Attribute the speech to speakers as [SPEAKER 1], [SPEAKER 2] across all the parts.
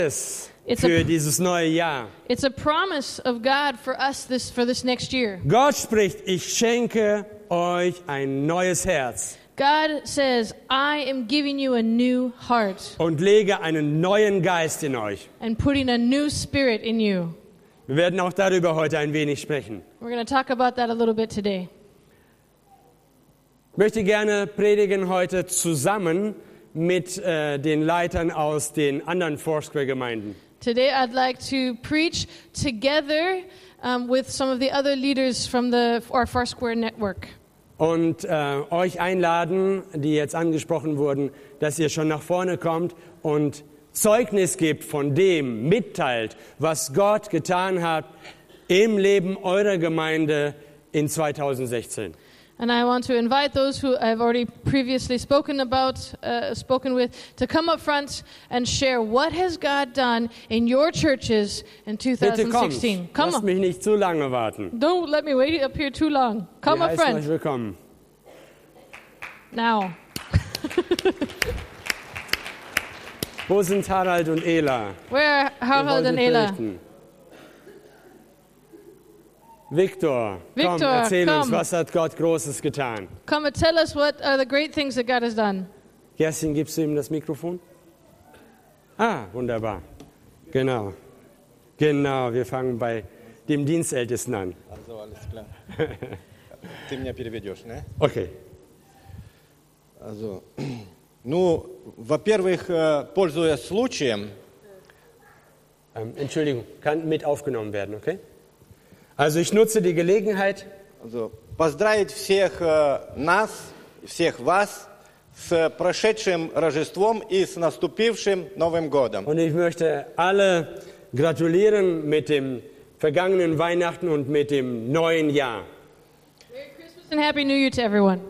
[SPEAKER 1] für dieses neue Jahr.
[SPEAKER 2] It's a promise of God for us for this next year.
[SPEAKER 1] Gott spricht, ich schenke euch ein neues Herz
[SPEAKER 2] God says, I am giving you a new heart
[SPEAKER 1] und lege einen neuen Geist in euch.
[SPEAKER 2] and putting a new spirit in you.
[SPEAKER 1] Wir werden auch darüber heute ein wenig sprechen.
[SPEAKER 2] We're going to talk about that a little bit today.
[SPEAKER 1] Ich möchte gerne predigen heute zusammen mit den Leitern aus den anderen Foursquare-Gemeinden.
[SPEAKER 2] Today I'd like to preach together with some of the other leaders from our Foursquare network.
[SPEAKER 1] Und euch einladen, die jetzt angesprochen wurden, dass ihr schon nach vorne kommt und Zeugnis gibt von dem, mitteilt, was Gott getan hat im Leben eurer Gemeinde in 2016.
[SPEAKER 2] And I want to invite those who I've already previously spoken with, to come up front and share what has God done in your churches in
[SPEAKER 1] Bitte
[SPEAKER 2] 2016.
[SPEAKER 1] kommt,
[SPEAKER 2] Come
[SPEAKER 1] lasst
[SPEAKER 2] on.
[SPEAKER 1] mich nicht zu lange warten.
[SPEAKER 2] Don't let me wait up here too long. Come
[SPEAKER 1] Wir
[SPEAKER 2] up
[SPEAKER 1] heißen euch
[SPEAKER 2] front
[SPEAKER 1] willkommen.
[SPEAKER 2] now.
[SPEAKER 1] Wo sind Harald und Ela?
[SPEAKER 2] Where are
[SPEAKER 1] Ihr
[SPEAKER 2] Harald
[SPEAKER 1] wolltet
[SPEAKER 2] and Ela?
[SPEAKER 1] berichten. Victor, komm,
[SPEAKER 2] Victor,
[SPEAKER 1] erzähl uns,
[SPEAKER 2] komm.
[SPEAKER 1] was hat Gott Großes getan?
[SPEAKER 2] Come and tell us what are the great things that God has done.
[SPEAKER 1] Kerstin, gibst du ihm das Mikrofon? Ah, wunderbar. Genau. Genau, wir fangen bei dem Dienstältesten an.
[SPEAKER 3] Also, alles klar. Ты меня переведешь, ne?
[SPEAKER 1] Okay.
[SPEAKER 3] Also, ну, во-первых, пользуясь случаем,
[SPEAKER 1] Entschuldigung, kann mit aufgenommen werden, okay? Also ich nutze die Gelegenheit,
[SPEAKER 3] also, поздравить всех нас, всех вас с прошедшим Рождеством и с наступившим Новым годом.
[SPEAKER 1] und ich möchte alle gratulieren mit dem vergangenen Weihnachten und mit dem neuen Jahr.
[SPEAKER 2] Merry Christmas and Happy New Year to everyone.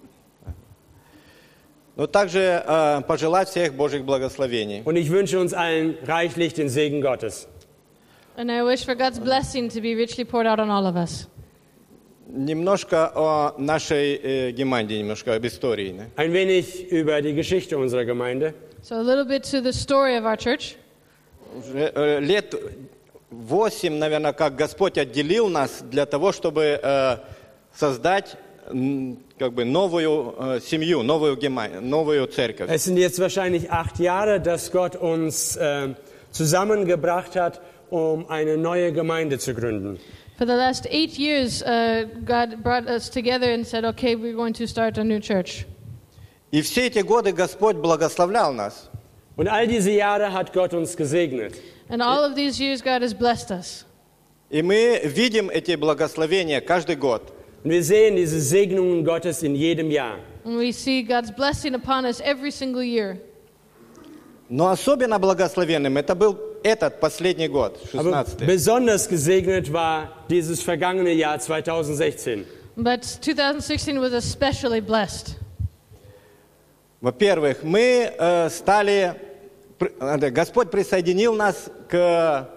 [SPEAKER 3] Но также пожелать всех Божьих благословений.
[SPEAKER 1] Und ich wünsche uns allen reichlich den Segen Gottes.
[SPEAKER 2] And I wish for God's blessing to be richly poured out on all of us.
[SPEAKER 3] Немножко о нашей геманде, немножко об истории. Ne?
[SPEAKER 1] Ein wenig über die Geschichte unserer Gemeinde.
[SPEAKER 2] So a little bit to the story of our church.
[SPEAKER 3] Уже лет 8, наверное, как Господь отделил нас для того, чтобы создать как бы новую семью, новую церковь.
[SPEAKER 1] Es sind jetzt wahrscheinlich 8 Jahre, dass Gott uns zusammengebracht hat, um eine neue Gemeinde zu gründen.
[SPEAKER 2] For the last 8 years, God brought us together and said, okay, we're going to start a new church.
[SPEAKER 3] И все эти годы Господь благословлял нас.
[SPEAKER 1] Und all diese Jahre hat Gott uns gesegnet.
[SPEAKER 2] And all of these years, God has blessed us.
[SPEAKER 3] И мы видим эти благословения каждый год.
[SPEAKER 1] Und wir sehen diese Segnungen Gottes in jedem Jahr.
[SPEAKER 2] And we see God's blessing upon us every single year.
[SPEAKER 3] Но особенно благословенным это был этот последний год,
[SPEAKER 1] Aber
[SPEAKER 3] 16-й.
[SPEAKER 1] besonders gesegnet war dieses vergangene Jahr 2016.
[SPEAKER 2] But 2016 was especially blessed.
[SPEAKER 3] Во-первых, мы Господь присоединил нас к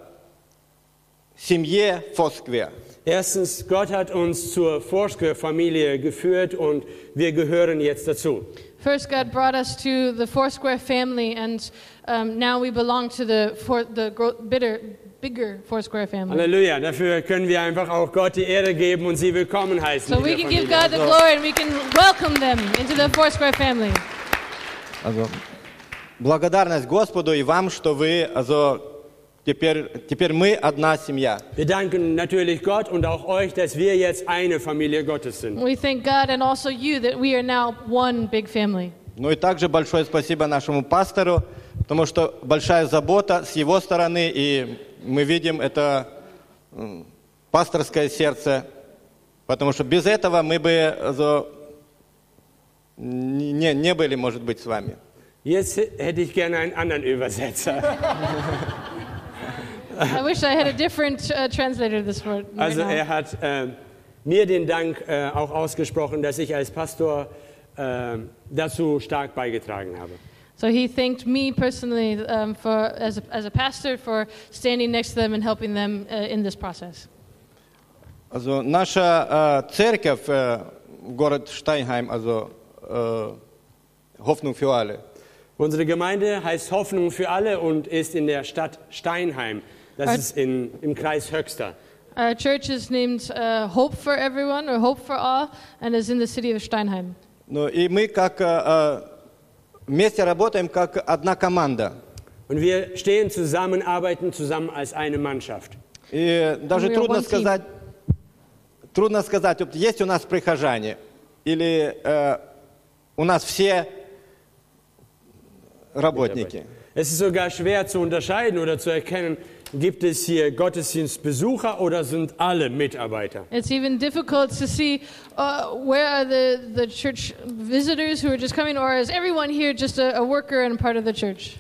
[SPEAKER 3] семье Foursquare.
[SPEAKER 1] Erstens, Gott hat uns zur Foursquare-Familie geführt und wir gehören jetzt dazu.
[SPEAKER 2] First, God brought us to the Foursquare family, and now we belong to the bigger Foursquare family.
[SPEAKER 1] Halleluja, dafür können wir einfach auch Gott die Ehre geben und sie willkommen heißen.
[SPEAKER 2] So
[SPEAKER 1] in
[SPEAKER 2] we
[SPEAKER 1] der
[SPEAKER 2] can give
[SPEAKER 1] Familie.
[SPEAKER 2] God the glory, and we can welcome them into the Foursquare family.
[SPEAKER 3] Also, благодарность Господу и вам, что вы теперь мы одна семья.
[SPEAKER 1] Wir danken natürlich Gott und auch euch, dass wir jetzt eine Familie Gottes sind.
[SPEAKER 2] We thank God and also you that we are now one big family.
[SPEAKER 3] Ну и также большое спасибо нашему пастору, потому что большая забота с его стороны, и мы видим это пасторское сердце, потому что без этого мы бы не были, может быть, с вами.
[SPEAKER 1] Jetzt hätte ich gerne einen anderen Übersetzer.
[SPEAKER 2] I wish I had a different translator this word. Right
[SPEAKER 1] Also
[SPEAKER 2] now.
[SPEAKER 1] er hat mir den Dank auch ausgesprochen, dass ich als Pastor dazu stark beigetragen habe.
[SPEAKER 2] So he thanked me personally as a pastor for standing next to them and helping them in this process.
[SPEAKER 3] Also наша церковь город Штайнхайм, also Hoffnung für alle.
[SPEAKER 1] Unsere Gemeinde heißt Hoffnung für alle und ist in der Stadt Steinheim. Das ist im Kreis Höxter.
[SPEAKER 2] Our church is named Hope for Everyone or Hope for All and is in the city of Steinheim.
[SPEAKER 3] Ну, и мы как вместе работаем как одна команда.
[SPEAKER 1] Und wir stehen zusammen, arbeiten zusammen als eine Mannschaft.
[SPEAKER 3] И даже
[SPEAKER 2] We are one team.
[SPEAKER 3] трудно сказать, вот есть у нас прихожане или у нас все работники.
[SPEAKER 1] Es ist sogar schwer zu unterscheiden oder zu erkennen, gibt es hier Gottesdienstbesucher oder sind alle Mitarbeiter?
[SPEAKER 2] It's even difficult to see where are the church visitors who are just coming, or is everyone here just a worker and part of the church?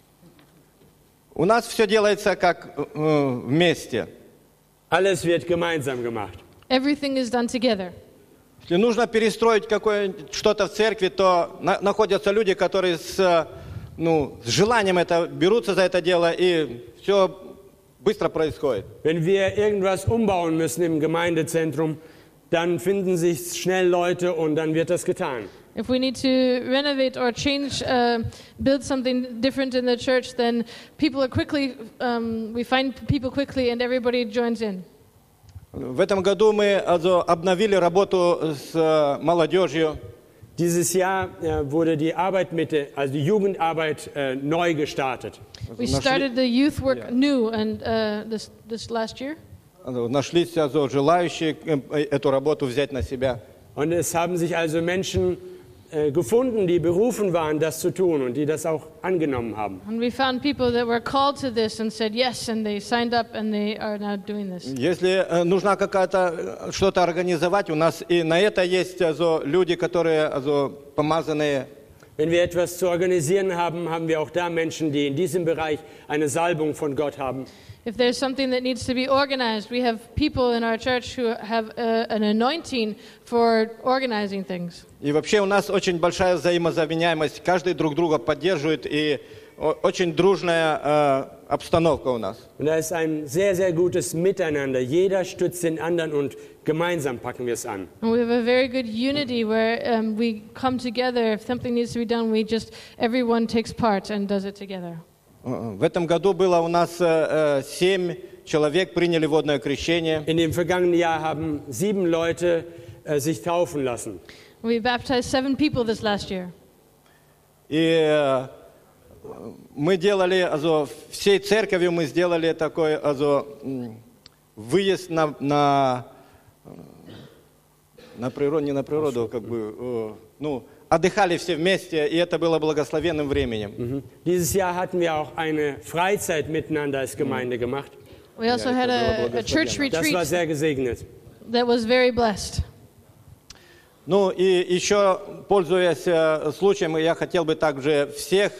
[SPEAKER 3] У нас все делается как вместе.
[SPEAKER 1] Alles wird gemeinsam gemacht.
[SPEAKER 2] Everything is done together.
[SPEAKER 3] Если нужно перестроить что-то в церкви, то находятся люди, которые с желанием берутся за это дело, и все быстро происходит.
[SPEAKER 1] Wenn wir irgendwas umbauen müssen im Gemeindezentrum, dann finden sich schnell Leute und dann wird das getan.
[SPEAKER 2] If we need to renovate or change, build something different in the church, then people are quickly, we find people quickly and everybody joins in.
[SPEAKER 3] В этом году мы обновили работу с молодежью.
[SPEAKER 1] Dieses Jahr wurde die Arbeit also die Jugendarbeit neu gestartet.
[SPEAKER 2] We started the youth work new and this last year.
[SPEAKER 3] Нашлись желающие эту работу взять на себя.
[SPEAKER 1] Und es haben sich also Menschen gefunden, die berufen waren, das zu tun und die das auch angenommen haben.
[SPEAKER 2] And we found people that were called to this and said yes, and they signed up and they are now doing this.
[SPEAKER 3] Если нужна что-то организовать, у нас и на это есть люди, которые помазанные.
[SPEAKER 1] Wenn wir etwas zu organisieren haben, haben wir auch da Menschen, die in diesem Bereich eine Salbung von Gott haben.
[SPEAKER 2] If there's something that needs to be organized, we have people in our church who have an anointing for organizing things.
[SPEAKER 3] И вообще у нас очень большая взаимозаменяемость, каждый друг друга поддерживает, и очень дружная обстановка у нас.
[SPEAKER 1] Und da ist ein sehr, sehr gutes Miteinander. Jeder stützt den anderen und gemeinsam packen wir es an.
[SPEAKER 2] And we have a very good unity where we come together. If something needs to be done, everyone takes part and does it together.
[SPEAKER 3] В этом году было у нас 7 человек приняли водное крещение.
[SPEAKER 1] In dem vergangenen Jahr haben 7 Leute sich taufen lassen.
[SPEAKER 2] We baptized 7 people this last year.
[SPEAKER 3] И мы делали, всей церковью мы сделали такой выезд на природу, не на природу, как бы, отдыхали все вместе, и это было благословенным временем.
[SPEAKER 1] Dieses Jahr hatten wir auch eine Freizeit miteinander als Gemeinde gemacht.
[SPEAKER 2] We also had a church
[SPEAKER 1] Das war
[SPEAKER 2] retreat
[SPEAKER 1] sehr gesegnet.
[SPEAKER 2] that was very blessed.
[SPEAKER 3] Ну и еще, пользуясь случаем, я хотел бы также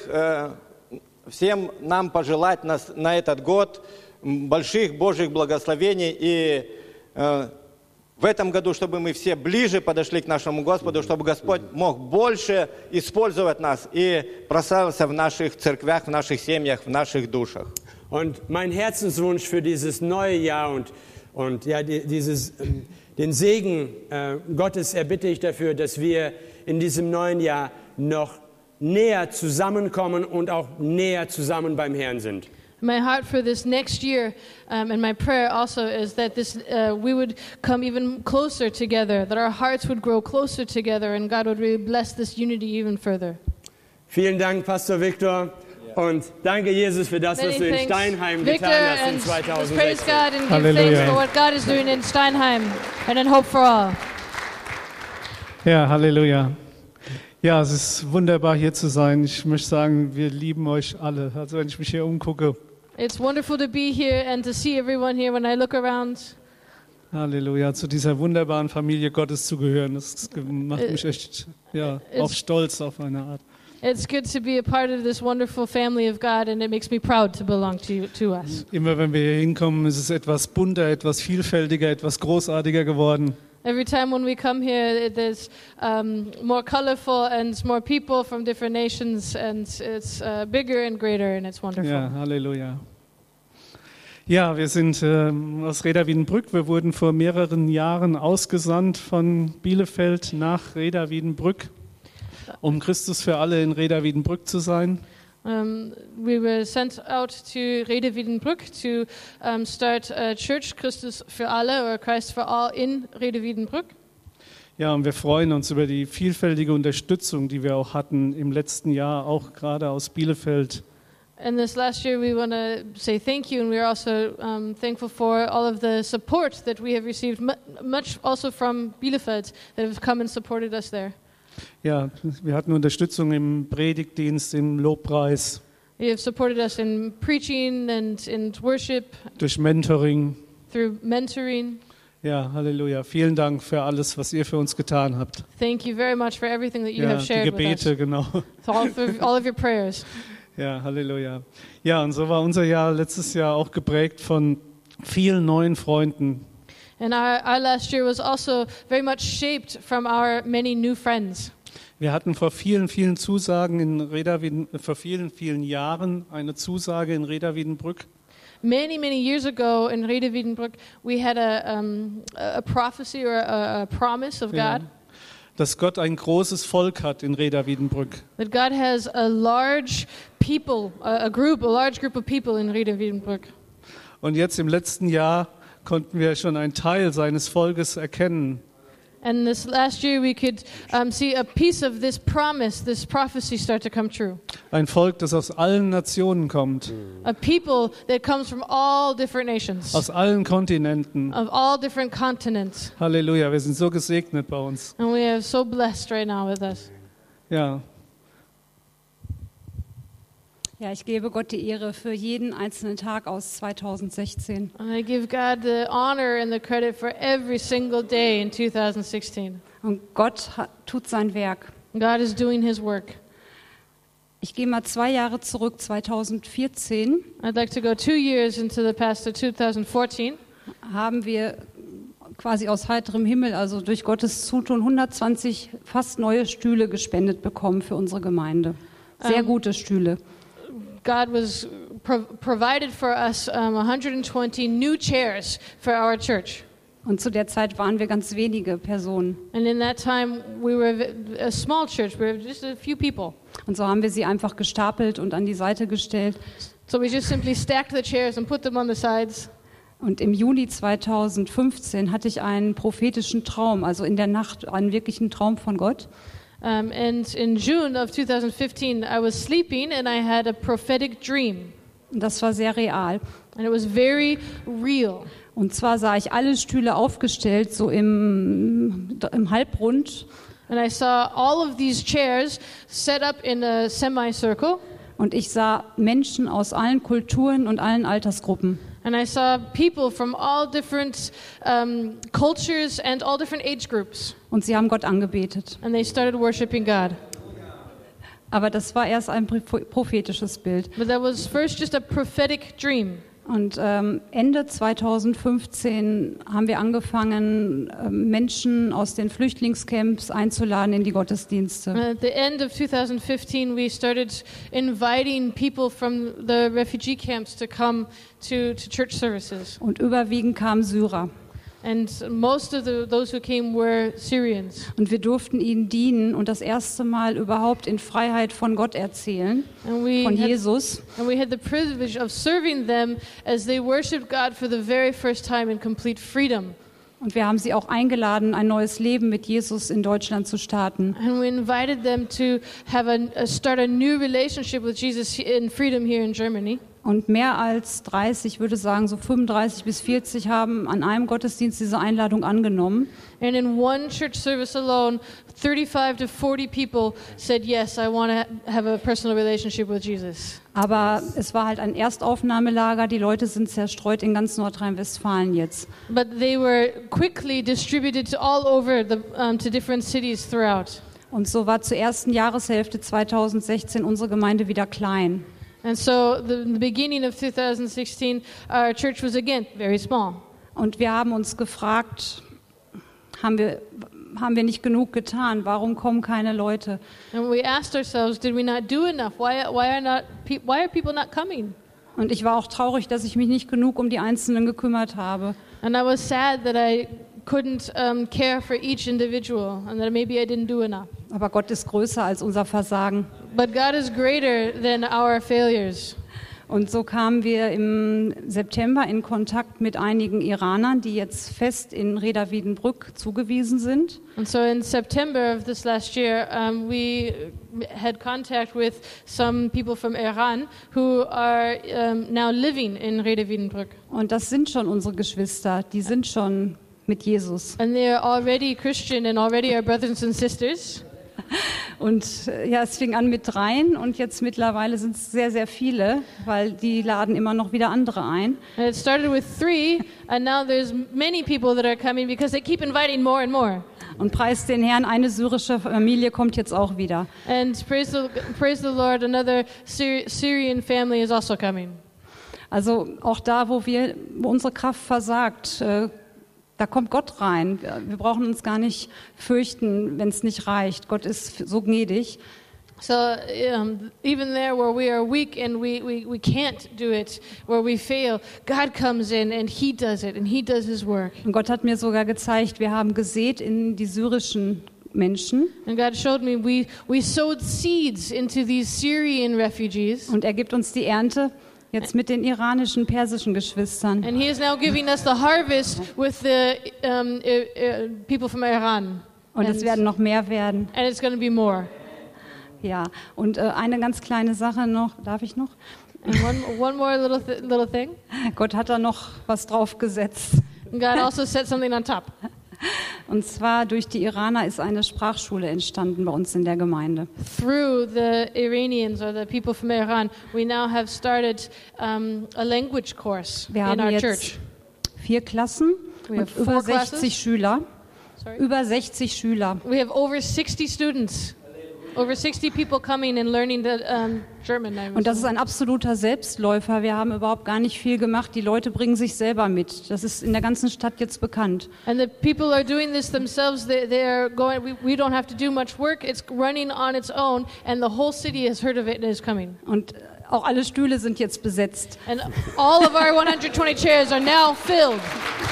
[SPEAKER 3] всем нам пожелать на этот год больших Божьих благословений и в этом году, чтобы мы все ближе подошли к нашему Господу, чтобы Господь мог больше использовать нас и прославился в наших церквях, в наших семьях, в наших душах.
[SPEAKER 1] Und mein Herzenswunsch für dieses neue Jahr und ja, den Segen Gottes erbitte ich dafür, dass wir in diesem neuen Jahr noch näher zusammenkommen und auch näher zusammen beim Herrn sind.
[SPEAKER 2] My heart for this next year and my prayer also is that we would come even closer together, that our hearts would grow closer together and God would really bless this unity even further.
[SPEAKER 1] Vielen Dank, Pastor Victor. Und danke, Jesus, für das, was du in Steinheim getan hast in 2016.
[SPEAKER 2] Praise God and give thanks for what God is doing in Steinheim and in Hope for All.
[SPEAKER 4] Ja, Halleluja. Ja, es ist wunderbar, hier zu sein. Ich möchte sagen, wir lieben euch alle. Also wenn ich mich hier umgucke.
[SPEAKER 2] It's wonderful to be here and to see everyone here when I look around.
[SPEAKER 4] Halleluja, zu dieser wunderbaren Familie Gottes zu gehören. Das macht mich echt auch stolz auf eine Art.
[SPEAKER 2] It's good to be a part of this wonderful family of God and it makes me proud to belong to us.
[SPEAKER 4] Immer wenn wir hier hinkommen, ist es etwas bunter, etwas vielfältiger, etwas großartiger geworden.
[SPEAKER 2] Every time when we come here, there's more colorful and more people from different nations and it's bigger and greater and it's wonderful.
[SPEAKER 4] Ja, Halleluja. Ja, wir sind aus Reda Wiedenbrück. Wir wurden vor mehreren Jahren ausgesandt von Bielefeld nach Reda Wiedenbrück. um Christus für alle in Reda Wiedenbrück zu sein.
[SPEAKER 2] We were sent out to Rede Wiedenbrück to start a church, Christus für alle, or Christ for all in Rede Wiedenbrück.
[SPEAKER 4] Ja, und wir freuen uns über die vielfältige Unterstützung, die wir auch hatten im letzten Jahr, auch gerade aus Bielefeld.
[SPEAKER 2] And this last year, we want to say thank you, and we are also thankful for all of the support that we have received, much also from Bielefeld, that have come and supported us there.
[SPEAKER 4] Ja, wir hatten Unterstützung im Predigtdienst, im Lobpreis,
[SPEAKER 2] You have supported us in preaching and in worship,
[SPEAKER 4] durch Mentoring.
[SPEAKER 2] through mentoring.
[SPEAKER 4] Ja, Halleluja. Vielen Dank für alles, was ihr für uns getan habt.
[SPEAKER 2] Thank you very much for everything that you
[SPEAKER 4] Ja,
[SPEAKER 2] have
[SPEAKER 4] die
[SPEAKER 2] shared with
[SPEAKER 4] Gebete,
[SPEAKER 2] us,
[SPEAKER 4] genau.
[SPEAKER 2] for all of your prayers.
[SPEAKER 4] Ja, Halleluja. Ja, und so war unser Jahr letztes Jahr auch geprägt von vielen neuen Freunden.
[SPEAKER 2] And our last year was also very much shaped from our many new friends.
[SPEAKER 4] Wir hatten vor vielen, vielen Zusagen in vor vielen, vielen Jahren eine Zusage in Reda Wiedenbrück.
[SPEAKER 2] Many, many years ago in Rede Wiedenbrück, we had a prophecy or a promise of
[SPEAKER 4] Ja,
[SPEAKER 2] God
[SPEAKER 4] dass Gott ein großes Volk hat in Reda Wiedenbrück.
[SPEAKER 2] that God has a large people, a large group of people in Rede Wiedenbrück.
[SPEAKER 4] Und jetzt im letzten Jahr konnten wir schon einen Teil seines Volkes erkennen.
[SPEAKER 2] And this last year, we could see a piece of this promise, this prophecy, start to come true.
[SPEAKER 4] Ein Volk, das aus allen Nationen kommt,
[SPEAKER 2] A people that comes from all different nations,
[SPEAKER 4] aus allen Kontinenten.
[SPEAKER 2] of all different continents.
[SPEAKER 4] Halleluja, wir sind so gesegnet bei uns.
[SPEAKER 2] And we are so blessed right now with us.
[SPEAKER 4] Ja,
[SPEAKER 5] Ja, ich gebe Gott die Ehre für jeden einzelnen Tag aus 2016.
[SPEAKER 2] And I give God the honor and the credit for every single day in 2016.
[SPEAKER 5] Und Gott tut sein Werk.
[SPEAKER 2] God is doing his work.
[SPEAKER 5] Ich gehe mal 2 Jahre zurück, 2014
[SPEAKER 2] I'd like to go 2 years into the past to 2014.
[SPEAKER 5] haben wir quasi aus heiterem Himmel, also durch Gottes Zutun, 120 fast neue Stühle gespendet bekommen für unsere Gemeinde. Sehr gute Stühle.
[SPEAKER 2] God was provided for us 120 new chairs for our church.
[SPEAKER 5] Und zu der Zeit waren wir ganz wenige Personen.
[SPEAKER 2] And in that time, we were a small church. We were just a few people.
[SPEAKER 5] Und so haben wir sie einfach gestapelt und an die Seite gestellt.
[SPEAKER 2] So we just simply stacked the chairs and put them on the sides.
[SPEAKER 5] Und im Juni 2015 hatte ich einen prophetischen Traum, also in der Nacht einen wirklichen Traum von Gott.
[SPEAKER 2] And in June of 2015, I was sleeping and I had a prophetic dream.
[SPEAKER 5] Und das war sehr real.
[SPEAKER 2] And it was very real.
[SPEAKER 5] Und zwar sah ich alle Stühle aufgestellt, so im Halbrund.
[SPEAKER 2] And I saw all of these chairs set up in a semicircle.
[SPEAKER 5] Und ich sah Menschen aus allen Kulturen und allen Altersgruppen.
[SPEAKER 2] And I saw people from all different cultures and all different age groups.
[SPEAKER 5] Und sie haben Gott angebetet.
[SPEAKER 2] And they started worshiping God.
[SPEAKER 5] Aber das war erst ein prophetisches Bild.
[SPEAKER 2] But that was first just a prophetic dream.
[SPEAKER 5] Und Ende 2015 haben wir angefangen, Menschen aus den Flüchtlingscamps einzuladen in die Gottesdienste.
[SPEAKER 2] At the end of 2015, we started inviting people from the refugee camps to come to church services.
[SPEAKER 5] Und überwiegend kamen Syrer.
[SPEAKER 2] And most of those who came were Syrians.
[SPEAKER 5] Und wir durften ihnen dienen und das erste Mal überhaupt in Freiheit von Gott erzählen,
[SPEAKER 2] And we
[SPEAKER 5] von
[SPEAKER 2] had,
[SPEAKER 5] Jesus.
[SPEAKER 2] and we had the privilege of serving them as they worshiped God for the very first time in complete freedom.
[SPEAKER 5] Und wir haben sie auch eingeladen, ein neues Leben mit Jesus in Deutschland zu starten.
[SPEAKER 2] And we invited them to have start a new relationship with Jesus in freedom here in Germany.
[SPEAKER 5] Und mehr als 30, ich würde sagen so 35 bis 40 haben an einem Gottesdienst diese Einladung angenommen.
[SPEAKER 2] And in one church service alone, 35 to 40 people said, yes, I want to have a personal relationship with Jesus.
[SPEAKER 5] Aber es war halt ein Erstaufnahmelager, die Leute sind zerstreut in ganz Nordrhein-Westfalen jetzt.
[SPEAKER 2] But they were quickly distributed to all over to different cities throughout.
[SPEAKER 5] Und so war zur ersten Jahreshälfte 2016 unsere Gemeinde wieder klein.
[SPEAKER 2] And so the beginning of 2016, our church was again very small.
[SPEAKER 5] Und wir haben uns gefragt, haben wir nicht genug getan? Warum kommen keine Leute?
[SPEAKER 2] And we asked ourselves, did we not do enough? Why are people not coming?
[SPEAKER 5] Und ich war auch traurig, dass ich mich nicht genug um die Einzelnen gekümmert habe.
[SPEAKER 2] And I was sad that I couldn't care for each individual and that maybe I didn't do enough.
[SPEAKER 5] Aber Gott ist größer als unser Versagen.
[SPEAKER 2] But God is greater than our failures.
[SPEAKER 5] Und so kamen wir im September in Kontakt mit einigen Iranern, die jetzt fest in Reda Wiedenbrück zugewiesen sind.
[SPEAKER 2] And so in September of this last year, we had contact with some people from Iran who are now living in Reda Wiedenbrück.
[SPEAKER 5] Und das sind schon unsere Geschwister, die sind schon mit Jesus.
[SPEAKER 2] And they are already Christian and already our brothers and sisters.
[SPEAKER 5] Und ja, es fing an mit 3 und jetzt mittlerweile sind es sehr, sehr viele, weil die laden immer noch wieder andere ein.
[SPEAKER 2] And it started with 3, and now there's many people that are coming because they keep inviting more and more.
[SPEAKER 5] Und preis den Herrn, eine syrische Familie kommt jetzt auch wieder.
[SPEAKER 2] And praise the Lord, another Syrian family is also coming.
[SPEAKER 5] Also auch da, wo unsere Kraft versagt, da kommt Gott rein. Wir brauchen uns gar nicht fürchten, wenn es nicht reicht. Gott ist so gnädig.
[SPEAKER 2] So even there where we are weak and we can't do it, where we fail, God comes in and He does it and He does His work.
[SPEAKER 5] Und Gott hat mir sogar gezeigt, wir haben gesät in die syrischen Menschen.
[SPEAKER 2] And God showed me we sowed seeds into these Syrian refugees.
[SPEAKER 5] Und er gibt uns die Ernte jetzt mit den iranischen, persischen Geschwistern.
[SPEAKER 2] And He is now giving us the harvest with the people from Iran.
[SPEAKER 5] Und es werden noch mehr werden.
[SPEAKER 2] And it's going to be more.
[SPEAKER 5] Ja, und eine ganz kleine Sache noch, darf ich noch?
[SPEAKER 2] And one more little thing.
[SPEAKER 5] Gott hat da noch was draufgesetzt.
[SPEAKER 2] And God also set something on top.
[SPEAKER 5] Und zwar durch die Iraner ist eine Sprachschule entstanden bei uns in der Gemeinde.
[SPEAKER 2] Through the Iranians or the people from Iran, we now have started a language course
[SPEAKER 5] Wir
[SPEAKER 2] in
[SPEAKER 5] haben
[SPEAKER 2] our
[SPEAKER 5] jetzt
[SPEAKER 2] church.
[SPEAKER 5] 4 Klassen
[SPEAKER 2] We
[SPEAKER 5] und
[SPEAKER 2] have
[SPEAKER 5] über
[SPEAKER 2] 4 classes.
[SPEAKER 5] 60 Schüler.
[SPEAKER 2] Sorry?
[SPEAKER 5] Über 60 Schüler.
[SPEAKER 2] We have over 60 students, over 60 people coming and learning the German language.
[SPEAKER 5] Und das ist ein absoluter Selbstläufer. Wir haben überhaupt gar nicht viel gemacht. Die Leute bringen sich selber mit. Das ist in der ganzen Stadt jetzt bekannt.
[SPEAKER 2] And the people are doing this themselves. They are going. We don't have to do much work. It's running on its own, and the whole city has heard of it and is coming.
[SPEAKER 5] Und auch alle Stühle sind jetzt besetzt.
[SPEAKER 2] And all of our 120 chairs are now filled.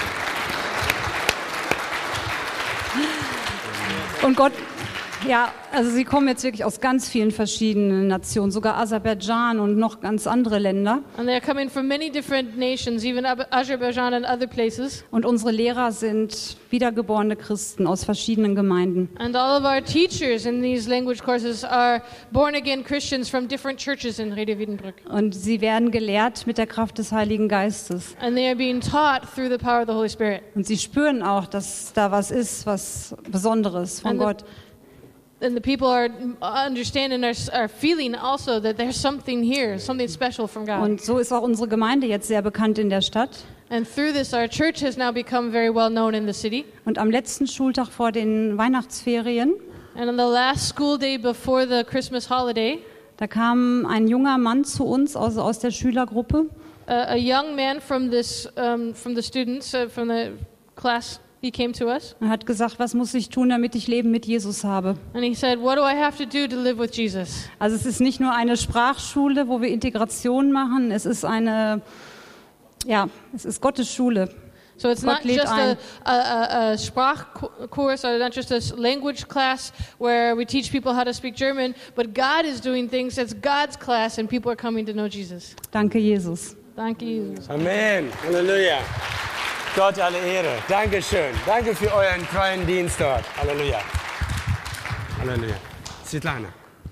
[SPEAKER 5] Und Gott, ja, also sie kommen jetzt wirklich aus ganz vielen verschiedenen Nationen, sogar Aserbaidschan und noch ganz andere Länder.
[SPEAKER 2] And they're coming from many different nations, even Azerbaijan and other places.
[SPEAKER 5] Und unsere Lehrer sind wiedergeborene Christen aus verschiedenen Gemeinden.
[SPEAKER 2] And all of our teachers in these language courses are born-again Christians from different churches in Reda Wiedenbrück.
[SPEAKER 5] Und sie werden gelehrt mit der Kraft des Heiligen Geistes.
[SPEAKER 2] And they are being taught through the power of the Holy Spirit.
[SPEAKER 5] Und sie spüren auch, dass da was ist, was Besonderes von
[SPEAKER 2] And
[SPEAKER 5] Gott.
[SPEAKER 2] And the people are understanding, are feeling also that there's something here, something special from God.
[SPEAKER 5] Und so ist auch unsere Gemeinde jetzt sehr bekannt in der Stadt.
[SPEAKER 2] And through this, our church has now become very well known in the city.
[SPEAKER 5] Und am letzten Schultag vor den Weihnachtsferien,
[SPEAKER 2] And on the last school day before the Christmas holiday,
[SPEAKER 5] da kam ein junger Mann zu uns aus der Schülergruppe.
[SPEAKER 2] a young man from the students, from the class, he came to us.
[SPEAKER 5] Er hat gesagt, was muss ich tun, damit ich Leben mit Jesus habe?
[SPEAKER 2] And he said, what do I have to do to live with Jesus?
[SPEAKER 5] Also es ist nicht nur eine Sprachschule, wo wir Integration machen, es ist es ist Gottes Schule.
[SPEAKER 2] So it's
[SPEAKER 5] Gott
[SPEAKER 2] not
[SPEAKER 5] lädt
[SPEAKER 2] just
[SPEAKER 5] ein.
[SPEAKER 2] a Sprachkurs or not just a language class where we teach people how to speak German, but God is doing things. It's God's class and people are coming to know Jesus.
[SPEAKER 5] Danke, Jesus.
[SPEAKER 2] Thank you.
[SPEAKER 1] Amen. Halleluja. Gott alle Ehre. Dankeschön. Danke für euren treuen Dienst dort. Halleluja. Halleluja. Svetlana.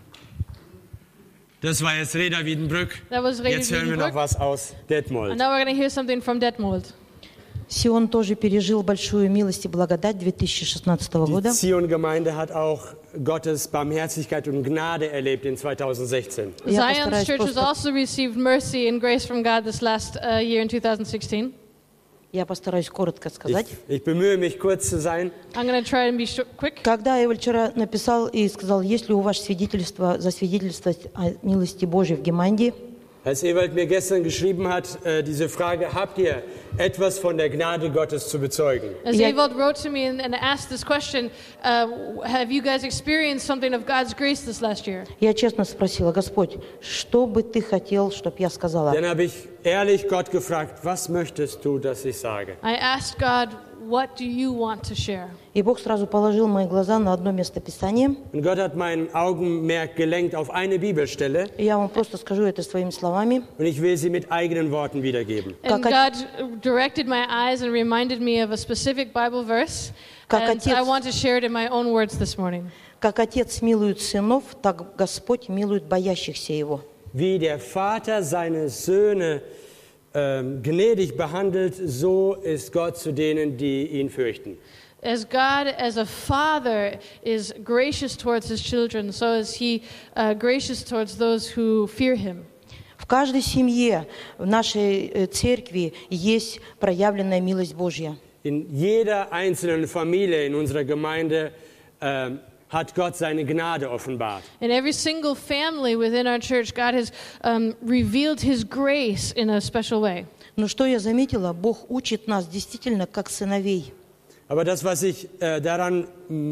[SPEAKER 1] Das war jetzt Reda Wiedenbrück.
[SPEAKER 2] That was Reda
[SPEAKER 1] Jetzt hören wir noch
[SPEAKER 2] Wiedenbrück.
[SPEAKER 1] was aus
[SPEAKER 2] And
[SPEAKER 1] Detmold.
[SPEAKER 2] now we're going to hear something from Detmold.
[SPEAKER 6] Сион тоже пережил большую милость и благодать 2016
[SPEAKER 1] Die
[SPEAKER 6] года.
[SPEAKER 1] Zion-Gemeinde hat auch Gottes Barmherzigkeit und Gnade erlebt in 2016.
[SPEAKER 6] Я
[SPEAKER 2] Zion's
[SPEAKER 6] постараюсь
[SPEAKER 2] church has
[SPEAKER 6] просто-
[SPEAKER 2] also received mercy and grace from God this last year in 2016.
[SPEAKER 6] Я постараюсь коротко сказать.
[SPEAKER 1] Ich bemühe mich, kurz zu sein.
[SPEAKER 2] I'm going to try and be quick.
[SPEAKER 6] Когда Эвель вчера написал и сказал, есть ли у вас свидетельство, засвидетельствовать о милости Божьей в Геманде,
[SPEAKER 1] Als Ewald mir gestern geschrieben hat, diese Frage, habt ihr etwas von der Gnade Gottes zu bezeugen?
[SPEAKER 2] As
[SPEAKER 6] Yeah.
[SPEAKER 2] Ewald wrote to me and asked this question, have you guys experienced something of God's grace this last year?
[SPEAKER 6] я честно спросила, Господь, что бы ты хотел, чтобы я сказала?
[SPEAKER 1] Dann habe ich ehrlich Gott gefragt, was möchtest du, dass ich sage?
[SPEAKER 2] I asked God, what do you want to share?
[SPEAKER 6] И Бог сразу положил мои глаза на одно местописание.
[SPEAKER 1] Und Gott hat mein Augenmerk gelenkt auf eine Bibelstelle
[SPEAKER 6] И я вам просто скажу это своими словами.
[SPEAKER 1] und ich will sie mit eigenen Worten wiedergeben.
[SPEAKER 2] And
[SPEAKER 6] Как
[SPEAKER 2] God directed my eyes and reminded me of a specific Bible verse.
[SPEAKER 6] Как
[SPEAKER 2] And
[SPEAKER 6] отец-
[SPEAKER 2] I want to share it in my own words this morning.
[SPEAKER 6] Как Отец милует сынов, так Господь милует боящихся Его.
[SPEAKER 1] Wie der Vater seine Söhne gnädig behandelt, so ist Gott zu denen, die ihn fürchten.
[SPEAKER 2] As God, as a father, is gracious towards his children, so is he gracious towards those who fear him.
[SPEAKER 6] В каждой семье, в нашей церкви есть проявленная милость Божья.
[SPEAKER 1] In jeder einzelnen Familie in unserer Gemeinde hat Gott seine Gnade offenbart.
[SPEAKER 2] In every single family within our church, God has revealed his grace in a special way.
[SPEAKER 6] Но что я заметила, Бог учит нас действительно как сыновей.
[SPEAKER 1] Aber das, was ich daran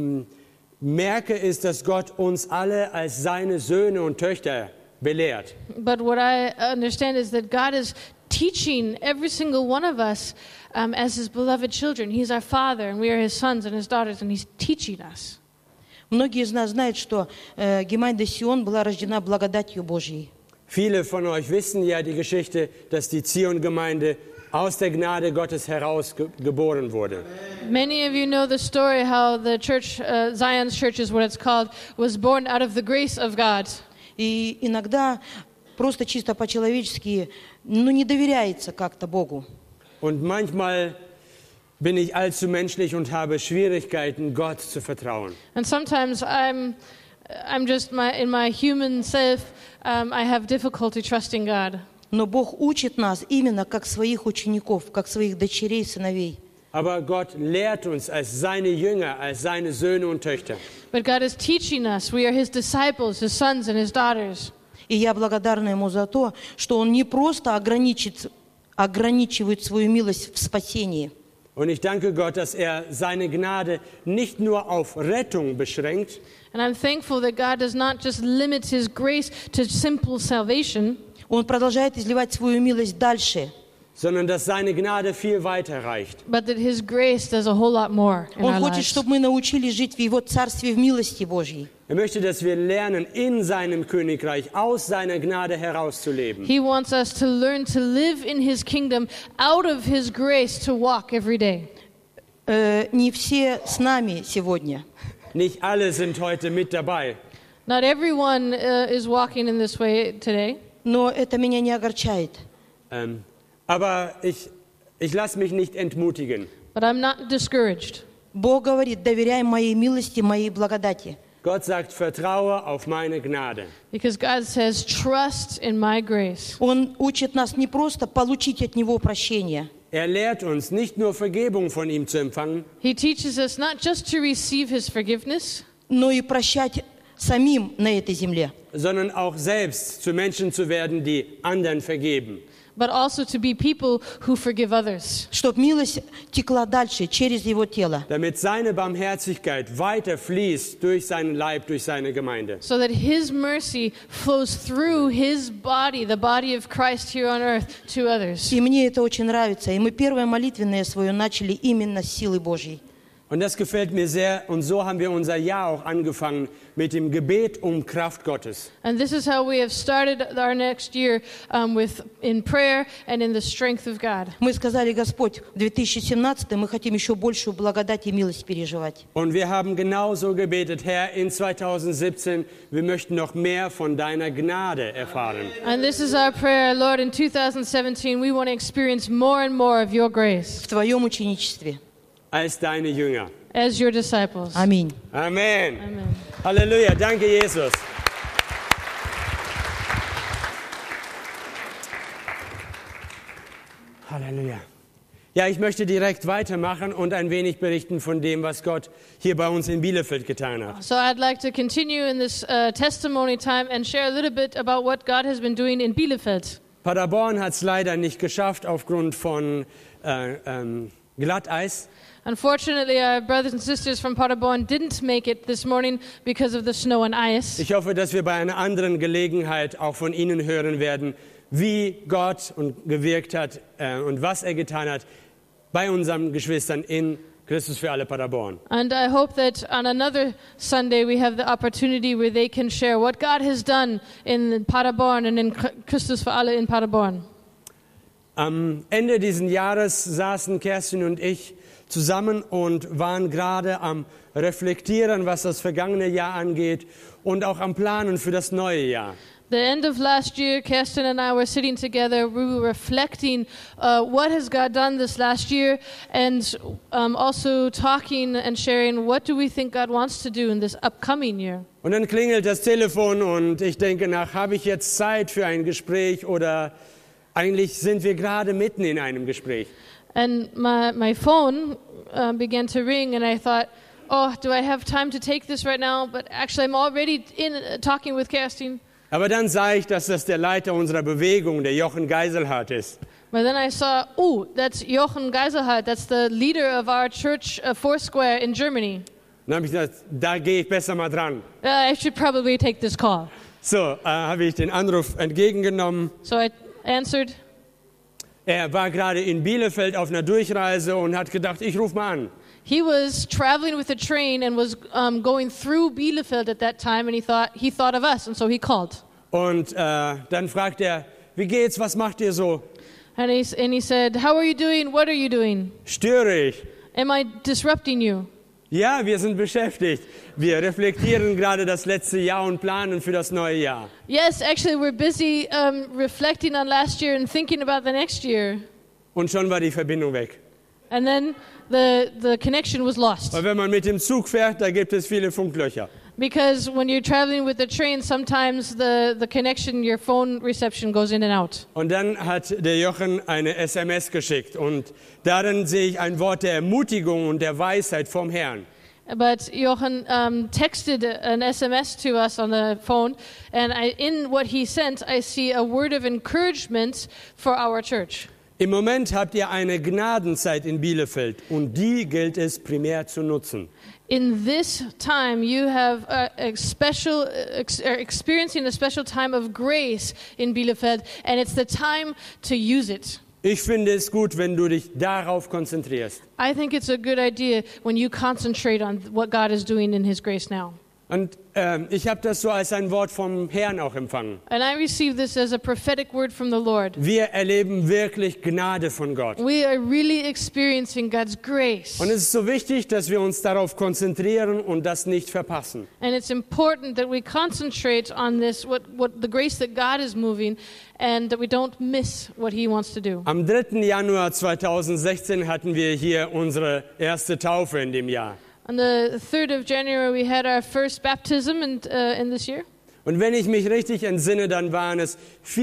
[SPEAKER 1] merke, ist, dass Gott uns alle als seine Söhne und Töchter belehrt.
[SPEAKER 2] But what I understand is that God is teaching every single one of us as his beloved children. He's our father, and we are his sons and his daughters, and he's teaching us.
[SPEAKER 6] Многие из нас знают, что Гемайда Сион была рождена благодатью Божьей.
[SPEAKER 1] Viele von euch wissen ja die Geschichte, dass die Zion-Gemeinde aus der Gnade Gottes heraus geboren wurde.
[SPEAKER 2] Many of you know the story how the church, Zion's church is what it's called, was born out of the grace of God.
[SPEAKER 6] И иногда просто чисто по-человечески, не доверяется как-то Богу.
[SPEAKER 1] Und manchmal bin ich allzu menschlich und habe Schwierigkeiten, Gott zu vertrauen.
[SPEAKER 2] And sometimes I'm just in my human self, I have difficulty trusting God.
[SPEAKER 6] Но Бог учит нас именно как своих учеников, как своих дочерей и сыновей.
[SPEAKER 1] Aber Gott lehrt uns als seine Jünger, als seine Söhne und Töchter.
[SPEAKER 2] But God is teaching us. We are his disciples, his sons and his daughters.
[SPEAKER 6] И я благодарна Ему за то, что Он не просто ограничивает свою милость в спасении,
[SPEAKER 1] Und ich danke Gott, dass seine Gnade nicht nur auf Rettung beschränkt,
[SPEAKER 2] And I'm thankful that God does not just limit his grace to simple salvation,
[SPEAKER 6] Он продолжает изливать свою милость дальше.
[SPEAKER 1] sondern dass seine Gnade viel weiter reicht.
[SPEAKER 2] but that his grace does a whole lot more in
[SPEAKER 6] Он
[SPEAKER 2] our
[SPEAKER 6] хочет,
[SPEAKER 2] lives.
[SPEAKER 6] чтобы мы научились жить в Его Царстве в милости Божьей.
[SPEAKER 1] Möchte, dass wir lernen, in seinem Königreich aus seiner Gnade herauszuleben.
[SPEAKER 2] He wants us to learn to live in his kingdom out of his grace to walk every day.
[SPEAKER 6] Не все с нами сегодня.
[SPEAKER 1] Nicht alle sind heute mit dabei.
[SPEAKER 2] Not everyone is walking in this way today,
[SPEAKER 6] Но это меня не огорчает.
[SPEAKER 1] Aber ich lasse mich nicht entmutigen.
[SPEAKER 2] but I'm not discouraged.
[SPEAKER 6] Бог говорит, доверяй моей милости, моей благодати.
[SPEAKER 1] Gott sagt, vertraue auf meine Gnade.
[SPEAKER 2] Because God says, trust in my grace.
[SPEAKER 6] Он учит нас не просто получить от Него прощение,
[SPEAKER 1] Lehrt uns, nicht nur Vergebung von ihm zu empfangen,
[SPEAKER 2] He teaches us not just to receive his forgiveness,
[SPEAKER 6] но и прощать самим на этой земле.
[SPEAKER 1] sondern auch selbst zu Menschen zu werden, die anderen vergeben.
[SPEAKER 2] but also to be people who forgive others.
[SPEAKER 6] Чтоб милость текла дальше, через Его тело.
[SPEAKER 1] Damit seine Barmherzigkeit weiter fließt durch seinen Leib, durch seine Gemeinde.
[SPEAKER 2] So that his mercy flows through his body, the body of Christ here on earth, to others.
[SPEAKER 6] И мне это очень нравится. И мы первое молитвенное свое начали именно с силы Божьей.
[SPEAKER 1] Und das gefällt mir sehr. Und so haben wir unser Jahr auch angefangen mit dem Gebet um Kraft Gottes.
[SPEAKER 2] And this is how we have started our next year in prayer and in the strength of God.
[SPEAKER 6] Мы сказали, Господь, в 2017 мы хотим еще большую благодать и милость переживать.
[SPEAKER 1] Und wir haben genauso gebetet, Herr, in 2017, wir möchten noch mehr von deiner Gnade erfahren.
[SPEAKER 2] And this is our prayer, Lord, in 2017, we want to experience more and more of your grace
[SPEAKER 6] В Твоем ученичестве.
[SPEAKER 1] Als deine Jünger.
[SPEAKER 2] as your disciples.
[SPEAKER 6] Аминь.
[SPEAKER 1] Amen.
[SPEAKER 2] Amen.
[SPEAKER 1] Halleluja. Danke, Jesus. Halleluja. Ja, ich möchte direkt weitermachen und ein wenig berichten von dem, was Gott hier bei uns in Bielefeld getan hat.
[SPEAKER 2] So I'd like to continue in this testimony time and share a little bit about what God has been doing in Bielefeld.
[SPEAKER 1] Paderborn hat es leider nicht geschafft aufgrund von Glatteis.
[SPEAKER 2] Unfortunately, our brothers and sisters from Paderborn didn't make it this morning because of the snow and ice.
[SPEAKER 1] Ich hoffe, dass wir bei einer anderen Gelegenheit auch von Ihnen hören werden, wie Gott gewirkt hat und was er getan hat bei unseren Geschwistern in Christus für alle Paderborn.
[SPEAKER 2] And I hope that on another Sunday we have the opportunity where they can share what God has done in Paderborn and in Christus für alle in Paderborn.
[SPEAKER 1] Am Ende dieses Jahres saßen Kerstin und ich zusammen und waren gerade am Reflektieren, was das vergangene Jahr angeht und auch am Planen für das neue Jahr.
[SPEAKER 2] The end of last year, Kirsten and I were sitting together. We were reflecting what has God done this last year, and also talking and sharing what do we think God wants to do in this upcoming year.
[SPEAKER 1] Und dann klingelt das Telefon und ich denke nach, habe ich jetzt Zeit für ein Gespräch oder eigentlich sind wir gerade mitten in einem Gespräch.
[SPEAKER 2] And my phone began to ring, and I thought, oh, do I have time to take this right now? But actually, I'm already talking with Kirsten.
[SPEAKER 1] Aber dann sah ich, dass das der Leiter unserer Bewegung, der Jochen Geiselhardt ist.
[SPEAKER 2] But then I saw, oh, that's Jochen Geiselhardt. That's the leader of our church, Foursquare in Germany.
[SPEAKER 1] Dann habe ich gesagt, da gehe ich besser mal dran.
[SPEAKER 2] I should probably take this call.
[SPEAKER 1] So, habe ich den Anruf entgegengenommen.
[SPEAKER 2] So I answered.
[SPEAKER 1] Er war gerade in Bielefeld auf einer Durchreise und hat gedacht, ich rufe mal an.
[SPEAKER 2] He was traveling with a train and was going through Bielefeld at that time, and he thought of us, and so he called.
[SPEAKER 1] Und dann fragt er, wie geht's, was macht ihr so?
[SPEAKER 2] And he said, how are you doing? What are you doing?
[SPEAKER 1] Störe ich?
[SPEAKER 2] Am I disrupting you?
[SPEAKER 1] Ja, wir sind beschäftigt. Wir reflektieren gerade das letzte Jahr und planen für das neue Jahr.
[SPEAKER 2] Yes, actually we're busy reflecting on last year and thinking about the next year.
[SPEAKER 1] Und schon war die Verbindung weg.
[SPEAKER 2] And then the connection was lost.
[SPEAKER 1] Weil wenn man mit dem Zug fährt, da gibt es viele Funklöcher.
[SPEAKER 2] Because when you're traveling with the train, sometimes the connection, your phone reception goes in and out.
[SPEAKER 1] Und dann hat der Jochen eine SMS geschickt und darin sehe ich ein Wort der Ermutigung und der Weisheit vom Herrn.
[SPEAKER 2] But Jochen texted an SMS to us on the phone, and in what he sent, I see a word of encouragement for our church.
[SPEAKER 1] Im Moment habt ihr eine Gnadenzeit in Bielefeld und die gilt es primär zu nutzen.
[SPEAKER 2] In this time, you have experiencing a special time of grace in Bielefeld, and it's the time to use it.
[SPEAKER 1] Ich finde es gut, wenn du dich darauf konzentrierst.
[SPEAKER 2] I think it's a good idea when you concentrate on what God is doing in His grace now.
[SPEAKER 1] Und ich habe das so als ein Wort vom Herrn auch empfangen.
[SPEAKER 2] And I receive this as a prophetic word from the Lord.
[SPEAKER 1] Wir erleben wirklich Gnade von Gott.
[SPEAKER 2] We are really experiencing God's grace.
[SPEAKER 1] Und es ist so wichtig, dass wir uns darauf konzentrieren und das nicht verpassen.
[SPEAKER 2] And it's important that we concentrate on this, what the grace that God is moving, and that we don't miss what He wants to do.
[SPEAKER 1] Am 3. Januar 2016 hatten wir hier unsere erste Taufe in dem Jahr.
[SPEAKER 2] On the 3rd of January, we had our first baptism in this year.
[SPEAKER 1] Und wenn ich mich richtig entsinne, dann waren es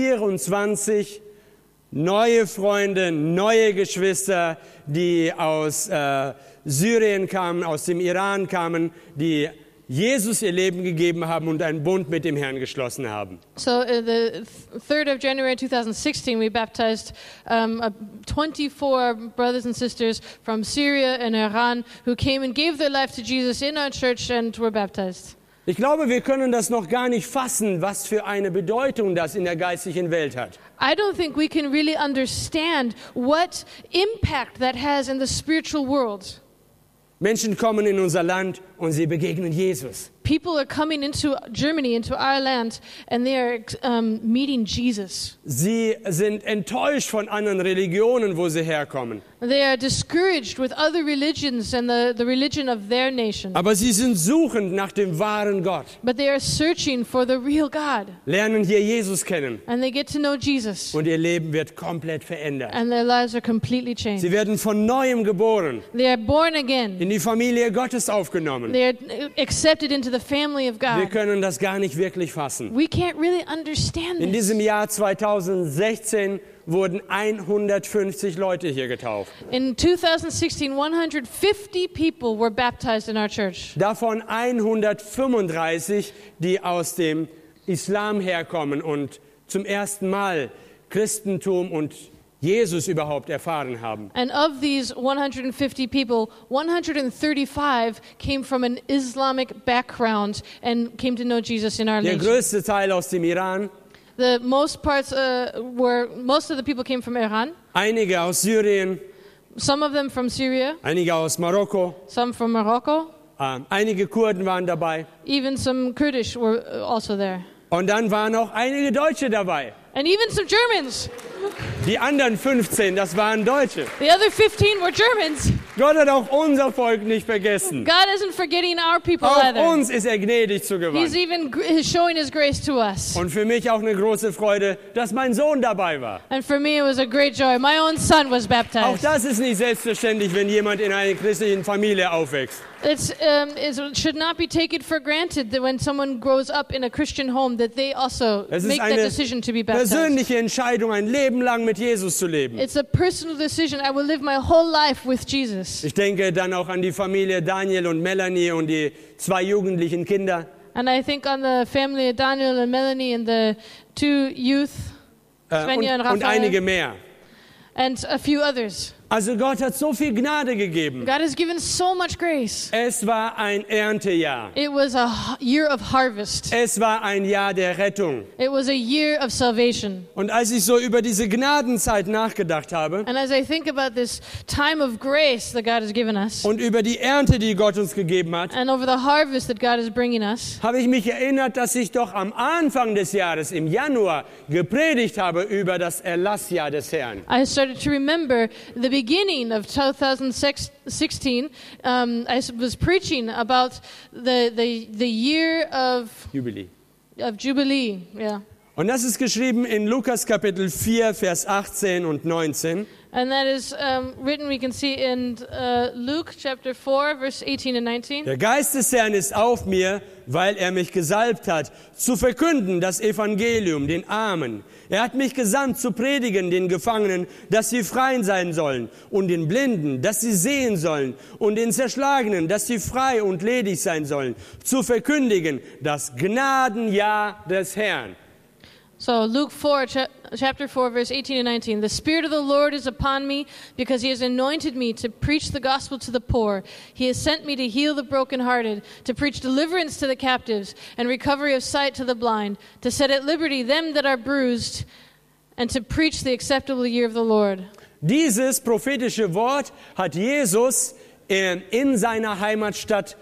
[SPEAKER 1] 24 neue Freunde, neue Geschwister, die aus Syrien kamen, aus dem Iran kamen, die Jesus ihr Leben gegeben haben und einen Bund mit dem Herrn geschlossen haben.
[SPEAKER 2] So the 3rd of January 2016, we baptized 24 brothers and sisters from Syria and Iran who came and gave their life to Jesus in our church and were baptized.
[SPEAKER 1] Ich glaube, wir können das noch gar nicht fassen, was für eine Bedeutung das in der geistlichen Welt hat.
[SPEAKER 2] I don't think we can really understand what impact that has in the spiritual world.
[SPEAKER 1] Menschen kommen in unser Land und sie begegnen Jesus.
[SPEAKER 2] People are coming into Germany, into our land, and they are meeting Jesus.
[SPEAKER 1] Sie sind enttäuscht von anderen Religionen, wo sie herkommen.
[SPEAKER 2] They are discouraged with other religions and the religion of their nation.
[SPEAKER 1] Aber sie sind suchend nach dem wahren Gott.
[SPEAKER 2] But they are searching for the real God.
[SPEAKER 1] Lernen hier Jesus kennen.
[SPEAKER 2] And they get to know Jesus.
[SPEAKER 1] Und ihr Leben wird komplett verändert.
[SPEAKER 2] And their lives are completely changed.
[SPEAKER 1] Sie werden von Neuem geboren,
[SPEAKER 2] They are born again.
[SPEAKER 1] in die Familie Gottes aufgenommen.
[SPEAKER 2] They are accepted into the family of
[SPEAKER 1] Wir
[SPEAKER 2] God.
[SPEAKER 1] können das gar nicht wirklich fassen.
[SPEAKER 2] We can't really understand
[SPEAKER 1] In
[SPEAKER 2] this.
[SPEAKER 1] diesem Jahr 2016 wurden 150 Leute hier getauft.
[SPEAKER 2] In 2016, 150 people were baptized in our church.
[SPEAKER 1] Davon 135, die aus dem Islam herkommen und zum ersten Mal Christentum und Jesus überhaupt erfahren haben.
[SPEAKER 2] And of these 150 people, 135 came from an Islamic background and came to know Jesus in our
[SPEAKER 1] Der
[SPEAKER 2] nation.
[SPEAKER 1] größte Teil aus dem Iran,
[SPEAKER 2] Most of the people came from Iran.
[SPEAKER 1] einige aus Syrien,
[SPEAKER 2] Some of them from Syria,
[SPEAKER 1] einige aus Marokko,
[SPEAKER 2] some from Morocco,
[SPEAKER 1] einige Kurden waren dabei.
[SPEAKER 2] even some Kurdish were also there.
[SPEAKER 1] Und dann waren auch einige Deutsche dabei.
[SPEAKER 2] And even some Germans.
[SPEAKER 1] Die anderen 15, das waren Deutsche.
[SPEAKER 2] The other 15 were Germans.
[SPEAKER 1] Gott hat auch unser Volk nicht vergessen.
[SPEAKER 2] God isn't forgetting our people
[SPEAKER 1] Auch
[SPEAKER 2] either.
[SPEAKER 1] uns ist er gnädig
[SPEAKER 2] He's
[SPEAKER 1] zugewandt.
[SPEAKER 2] even showing his grace to us.
[SPEAKER 1] Und für mich auch eine große Freude, dass mein Sohn dabei war.
[SPEAKER 2] And for me, it was a great joy. My own son was
[SPEAKER 1] Auch
[SPEAKER 2] baptized.
[SPEAKER 1] das ist nicht selbstverständlich, wenn jemand in einer christlichen Familie aufwächst.
[SPEAKER 2] It should not be taken for granted that when someone grows up in a Christian home, that they also
[SPEAKER 1] Es ist
[SPEAKER 2] make that
[SPEAKER 1] eine
[SPEAKER 2] decision to be baptized.
[SPEAKER 1] persönliche Entscheidung, ein Leben lang mit Jesus zu leben.
[SPEAKER 2] It's a personal decision. I will live my whole life with Jesus.
[SPEAKER 1] Ich denke dann auch an die Familie Daniel und Melanie und die 2 jugendlichen Kinder.
[SPEAKER 2] And I think on the family of Daniel and Melanie and the 2 youth, Svenja and
[SPEAKER 1] Und einige
[SPEAKER 2] Raphael,
[SPEAKER 1] mehr.
[SPEAKER 2] and a few others.
[SPEAKER 1] Also Gott hat so viel Gnade gegeben.
[SPEAKER 2] God has given so much grace.
[SPEAKER 1] Es war ein Erntejahr.
[SPEAKER 2] It was a year of harvest.
[SPEAKER 1] Es war ein Jahr der Rettung.
[SPEAKER 2] It was a year of salvation.
[SPEAKER 1] Und als ich so über diese Gnadenzeit nachgedacht habe
[SPEAKER 2] And as I think about this time of grace that God has given us,
[SPEAKER 1] und über die Ernte, die Gott uns gegeben hat,
[SPEAKER 2] and over the harvest that God is bringing us,
[SPEAKER 1] habe ich mich erinnert, dass ich doch am Anfang des Jahres, im Januar, gepredigt habe über das Erlassjahr des Herrn.
[SPEAKER 2] I started to remember the beginning of 2016. I was preaching about the year of Jubilee. Yeah.
[SPEAKER 1] Und das ist geschrieben in Lukas Kapitel 4, Vers 18 und 19.
[SPEAKER 2] And that is written, we can see in Luke chapter 4, verse 18 and 19.
[SPEAKER 1] Der Geist des Herrn ist auf mir, weil er mich gesalbt hat, zu verkünden das Evangelium den Armen. Er hat mich gesandt, zu predigen den Gefangenen, dass sie frei sein sollen, und den Blinden, dass sie sehen sollen, und den Zerschlagenen, dass sie frei und ledig sein sollen, zu verkündigen das Gnadenjahr des Herrn.
[SPEAKER 2] So Luke 4, chapter 4, verse 18 and 19. The Spirit of the Lord is upon me, because He has anointed me to preach the gospel to the poor. He has sent me to heal the brokenhearted, to preach deliverance to the captives, and recovery of sight to the blind, to set at liberty them that are bruised, and to preach the acceptable year of the Lord.
[SPEAKER 1] Dieses prophetische Wort hat Jesus in seiner Heimatstadt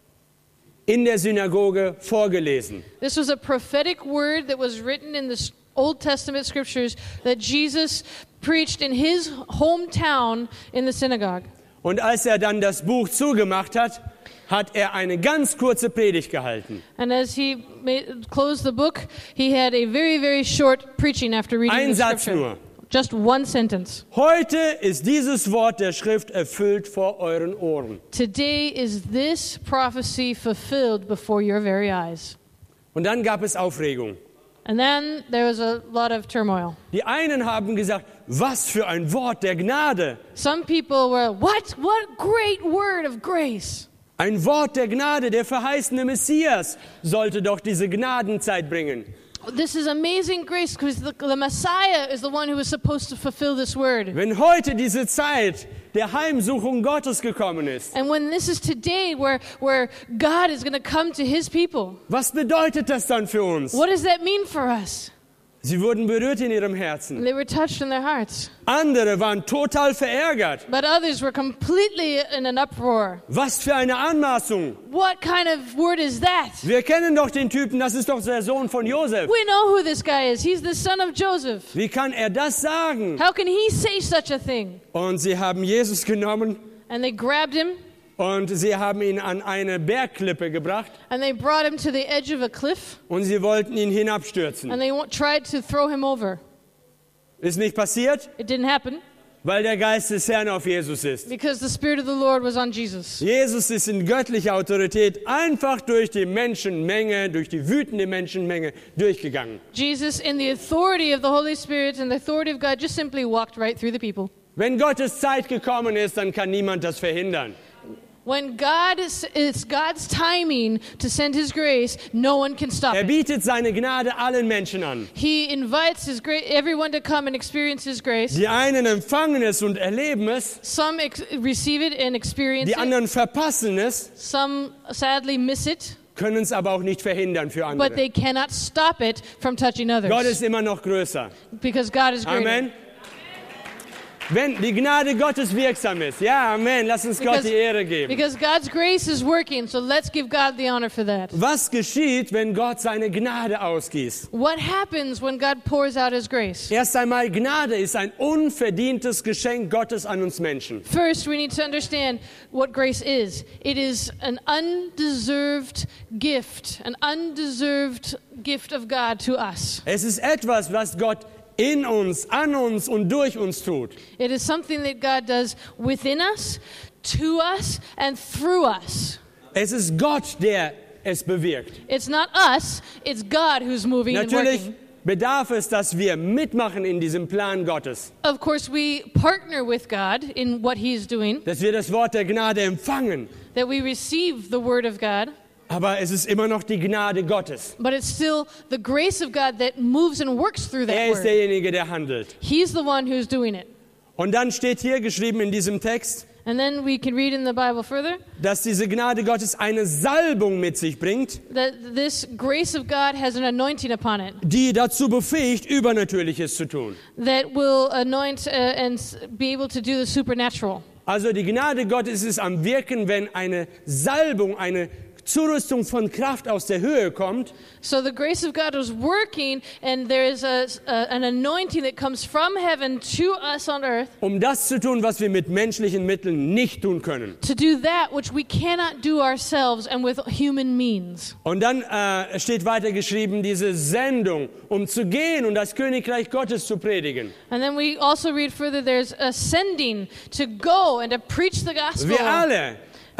[SPEAKER 1] in der Synagoge vorgelesen.
[SPEAKER 2] This was a prophetic word that was written in the Old Testament scriptures that Jesus preached in his hometown in the synagogue.
[SPEAKER 1] Und als er dann das Buch zugemacht hat, hat er eine ganz kurze Predigt gehalten.
[SPEAKER 2] And as he closed the book, he had a very, very short preaching after reading
[SPEAKER 1] Ein
[SPEAKER 2] the
[SPEAKER 1] Satz
[SPEAKER 2] scripture.
[SPEAKER 1] nur.
[SPEAKER 2] Just one sentence.
[SPEAKER 1] Heute ist dieses Wort der Schrift erfüllt vor euren Ohren.
[SPEAKER 2] Today is this prophecy fulfilled before your very eyes.
[SPEAKER 1] Und dann gab es Aufregung.
[SPEAKER 2] And then there was a lot of turmoil.
[SPEAKER 1] Die einen haben gesagt, was für ein Wort der Gnade.
[SPEAKER 2] Some people were, what great word of grace.
[SPEAKER 1] Ein Wort der Gnade, der verheißene Messias sollte doch diese Gnadenzeit bringen.
[SPEAKER 2] This is amazing grace because the Messiah is the one who was supposed to fulfill this word.
[SPEAKER 1] Wenn heute diese Zeit der Heimsuchung Gottes gekommen ist,
[SPEAKER 2] And when this is today where God is going to come to his people,
[SPEAKER 1] was bedeutet das dann für uns?
[SPEAKER 2] what does that mean for us?
[SPEAKER 1] Sie wurden berührt in ihrem Herzen.
[SPEAKER 2] They were touched in their hearts.
[SPEAKER 1] Andere waren total verärgert.
[SPEAKER 2] But others were completely in an uproar.
[SPEAKER 1] Was für eine Anmaßung.
[SPEAKER 2] What kind of word is that?
[SPEAKER 1] Wir kennen doch den Typen, das ist doch der Sohn von Josef.
[SPEAKER 2] We know who this guy is. He's the son of Joseph.
[SPEAKER 1] Wie kann er das sagen?
[SPEAKER 2] How can he say such a thing?
[SPEAKER 1] Und sie haben Jesus genommen
[SPEAKER 2] And they grabbed him
[SPEAKER 1] und sie haben ihn an eine Bergklippe gebracht
[SPEAKER 2] and they brought him to the edge of a cliff
[SPEAKER 1] und sie wollten ihn hinabstürzen.
[SPEAKER 2] and they tried to throw him over.
[SPEAKER 1] Ist nicht passiert,
[SPEAKER 2] It didn't happen
[SPEAKER 1] weil der Geist des Herrn auf Jesus ist.
[SPEAKER 2] because the Spirit of the Lord was on Jesus.
[SPEAKER 1] Jesus ist in göttlicher Autorität einfach durch die Menschenmenge, durch die wütende Menschenmenge durchgegangen.
[SPEAKER 2] Jesus, in the authority of the Holy Spirit and the authority of God, just simply walked right through the people.
[SPEAKER 1] Wenn Gottes Zeit gekommen ist, dann kann niemand das verhindern.
[SPEAKER 2] When it's God's timing to send His grace, no one can stop
[SPEAKER 1] Er
[SPEAKER 2] it.
[SPEAKER 1] bietet seine Gnade allen Menschen an.
[SPEAKER 2] He invites everyone to come and experience His grace.
[SPEAKER 1] Die einen empfangen es und erleben es,
[SPEAKER 2] Some receive it and experience
[SPEAKER 1] die
[SPEAKER 2] it.
[SPEAKER 1] anderen verpassen es,
[SPEAKER 2] Some sadly miss it,
[SPEAKER 1] können es aber auch nicht verhindern für
[SPEAKER 2] but
[SPEAKER 1] andere.
[SPEAKER 2] they cannot stop it from touching
[SPEAKER 1] Gott
[SPEAKER 2] others
[SPEAKER 1] ist immer noch größer.
[SPEAKER 2] because God is greater.
[SPEAKER 1] Amen. Wenn die Gnade Gottes wirksam ist. Ja, Amen. Lass uns Gott die Ehre geben.
[SPEAKER 2] Because God's grace is working, so let's give God the honor for that.
[SPEAKER 1] Was geschieht, wenn Gott seine Gnade ausgießt?
[SPEAKER 2] What happens when God pours out His grace?
[SPEAKER 1] Erst einmal, Gnade ist ein unverdientes Geschenk Gottes an uns Menschen.
[SPEAKER 2] First, we need to understand what grace is. It is an undeserved gift of God to us.
[SPEAKER 1] Es ist etwas, was Gott in uns, an uns und durch uns tut.
[SPEAKER 2] It is something that God does within us, to us, and through us.
[SPEAKER 1] Es ist Gott, der es bewirkt.
[SPEAKER 2] It's not us, it's God who's moving and
[SPEAKER 1] Natürlich
[SPEAKER 2] working.
[SPEAKER 1] bedarf es, dass wir mitmachen in diesem Plan Gottes.
[SPEAKER 2] Of course, we partner with God in what He's doing,
[SPEAKER 1] Dass wir das Wort der Gnade empfangen.
[SPEAKER 2] that we receive the Word of God,
[SPEAKER 1] Aber es ist immer noch die Gnade Gottes.
[SPEAKER 2] but it's still the grace of God that moves and works through that
[SPEAKER 1] Er ist
[SPEAKER 2] Word.
[SPEAKER 1] derjenige, der handelt.
[SPEAKER 2] He's the one who's doing it.
[SPEAKER 1] Und dann steht hier geschrieben in diesem Text,
[SPEAKER 2] And then we can read in the Bible further
[SPEAKER 1] dass diese Gnade Gottes eine Salbung mit sich bringt,
[SPEAKER 2] that this grace of God has an anointing upon it
[SPEAKER 1] die dazu befähigt, Übernatürliches zu tun.
[SPEAKER 2] that will anoint and be able to do the supernatural.
[SPEAKER 1] Also die Gnade Gottes ist am Wirken, wenn eine Salbung, eine Zurüstung von Kraft aus der Höhe kommt,
[SPEAKER 2] So the grace of God was working, and there is an anointing that comes from heaven to us on earth
[SPEAKER 1] um das zu tun, was wir mit menschlichen Mitteln nicht tun können.
[SPEAKER 2] to do that which we cannot do ourselves and with human means.
[SPEAKER 1] Und dann steht weiter geschrieben, diese Sendung, um zu gehen und das Königreich Gottes zu predigen.
[SPEAKER 2] And then we also read further, there's a sending to go and to preach the gospel.
[SPEAKER 1] Wir alle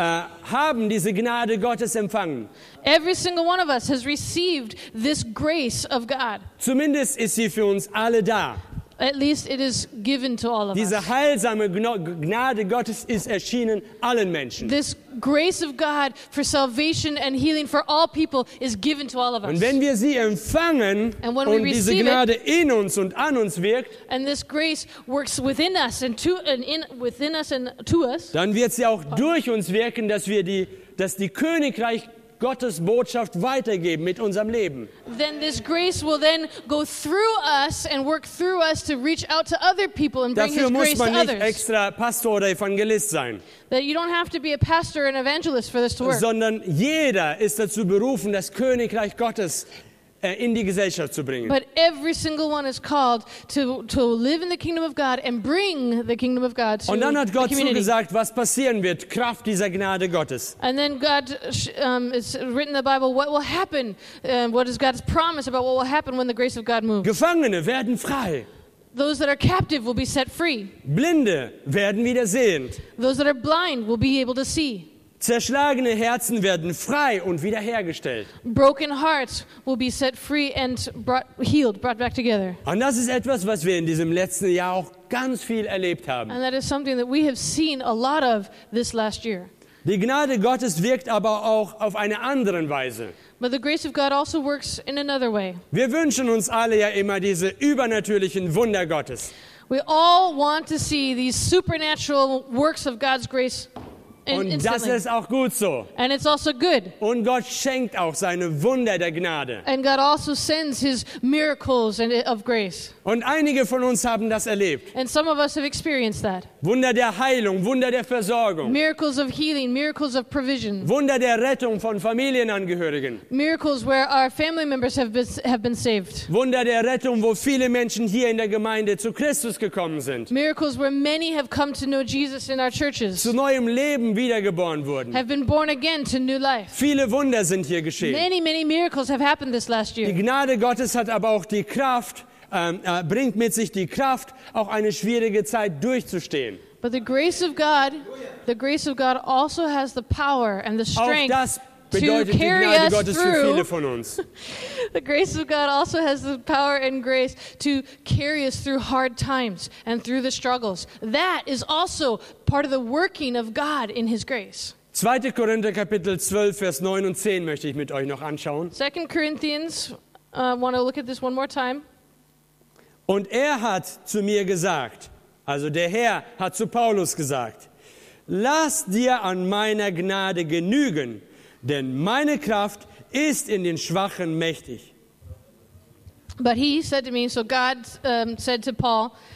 [SPEAKER 1] haben diese Gnade Gottes empfangen.
[SPEAKER 2] Every single one of us has received this grace of God.
[SPEAKER 1] Zumindest ist sie für uns alle da.
[SPEAKER 2] At least it is given to all of us.
[SPEAKER 1] Diese heilsame Gnade Gottes ist erschienen allen Menschen.
[SPEAKER 2] This grace of God for salvation and healing for all people is given to all of us.
[SPEAKER 1] Und wenn wir sie empfangen
[SPEAKER 2] And when we
[SPEAKER 1] und diese
[SPEAKER 2] receive
[SPEAKER 1] Gnade in uns und an uns wirkt,
[SPEAKER 2] And this grace works within us and within us and to us.
[SPEAKER 1] dann wird sie auch durch uns wirken, dass die Königreich Gottes Botschaft weitergeben mit unserem Leben.
[SPEAKER 2] Then this grace will then go through us and work through us to reach out to other people and bring
[SPEAKER 1] Dafür
[SPEAKER 2] His
[SPEAKER 1] muss
[SPEAKER 2] grace to
[SPEAKER 1] man nicht
[SPEAKER 2] others.
[SPEAKER 1] extra Pastor oder Evangelist sein,
[SPEAKER 2] That you don't have to be a pastor and evangelist for this to work.
[SPEAKER 1] sondern jeder ist dazu berufen, das Königreich Gottes in die Gesellschaft zu bringen.
[SPEAKER 2] But every single one is called to live in the kingdom of God and bring the kingdom of God to
[SPEAKER 1] Und dann hat
[SPEAKER 2] the
[SPEAKER 1] Gott
[SPEAKER 2] community.
[SPEAKER 1] zugesagt, was passieren wird, Kraft dieser Gnade Gottes.
[SPEAKER 2] And then God, it's written in the Bible, what will happen, what is God's promise about what will happen when the grace of God moves.
[SPEAKER 1] Gefangene werden frei,
[SPEAKER 2] Those that are captive will be set free.
[SPEAKER 1] Blinde werden wieder sehend,
[SPEAKER 2] Those that are blind will be able to see.
[SPEAKER 1] zerschlagene Herzen werden frei und wiederhergestellt.
[SPEAKER 2] Broken hearts will be set free and brought back together.
[SPEAKER 1] Und das ist etwas, was wir in diesem letzten Jahr auch ganz viel erlebt haben.
[SPEAKER 2] And that is something that we have seen a lot of this last year.
[SPEAKER 1] Die Gnade Gottes wirkt aber auch auf eine andere Weise.
[SPEAKER 2] But the grace of God also works in another way.
[SPEAKER 1] Wir wünschen uns alle ja immer diese übernatürlichen Wunder Gottes.
[SPEAKER 2] We all want to see these supernatural works of God's grace
[SPEAKER 1] Und das
[SPEAKER 2] instantly.
[SPEAKER 1] ist auch gut so.
[SPEAKER 2] And it's also good.
[SPEAKER 1] Und Gott schenkt auch seine Wunder der Gnade.
[SPEAKER 2] And God also sends His miracles of grace.
[SPEAKER 1] Und einige von uns haben das erlebt.
[SPEAKER 2] And some of us have experienced that.
[SPEAKER 1] Wunder der Heilung, Wunder der Versorgung,
[SPEAKER 2] Miracles of healing, miracles of provision.
[SPEAKER 1] Wunder der Rettung von Familienangehörigen,
[SPEAKER 2] Miracles where our family members have been saved.
[SPEAKER 1] Wunder der Rettung, wo viele Menschen hier in der Gemeinde zu Christus gekommen sind,
[SPEAKER 2] Miracles where many have come to know Jesus in our churches.
[SPEAKER 1] zu neuem Leben wiedergeboren wurden.
[SPEAKER 2] Have been born again to new life.
[SPEAKER 1] Viele Wunder sind hier geschehen.
[SPEAKER 2] Many miracles have happened this last
[SPEAKER 1] Die
[SPEAKER 2] year.
[SPEAKER 1] Gnade Gottes hat aber auch die Kraft, bringt mit sich die Kraft, auch eine schwierige Zeit durchzustehen.
[SPEAKER 2] But the grace of God also has the power and the
[SPEAKER 1] Auch
[SPEAKER 2] strength
[SPEAKER 1] das
[SPEAKER 2] to
[SPEAKER 1] bedeutet die
[SPEAKER 2] carry
[SPEAKER 1] Gnade
[SPEAKER 2] us
[SPEAKER 1] Gottes für viele
[SPEAKER 2] through.
[SPEAKER 1] von uns.
[SPEAKER 2] The grace of God also has the power and grace to carry us through hard times and through the struggles. That is also part of the working of God in His grace.
[SPEAKER 1] 2. Korinther Kapitel 12, Vers 9 und 10 möchte ich mit euch noch anschauen.
[SPEAKER 2] 2 Corinthians, want to look at this one more time.
[SPEAKER 1] Und er hat zu mir gesagt, also der Herr hat zu Paulus gesagt, lass dir an meiner Gnade genügen, denn meine Kraft ist in den Schwachen mächtig.
[SPEAKER 2] But he said to me, so God said to Paul,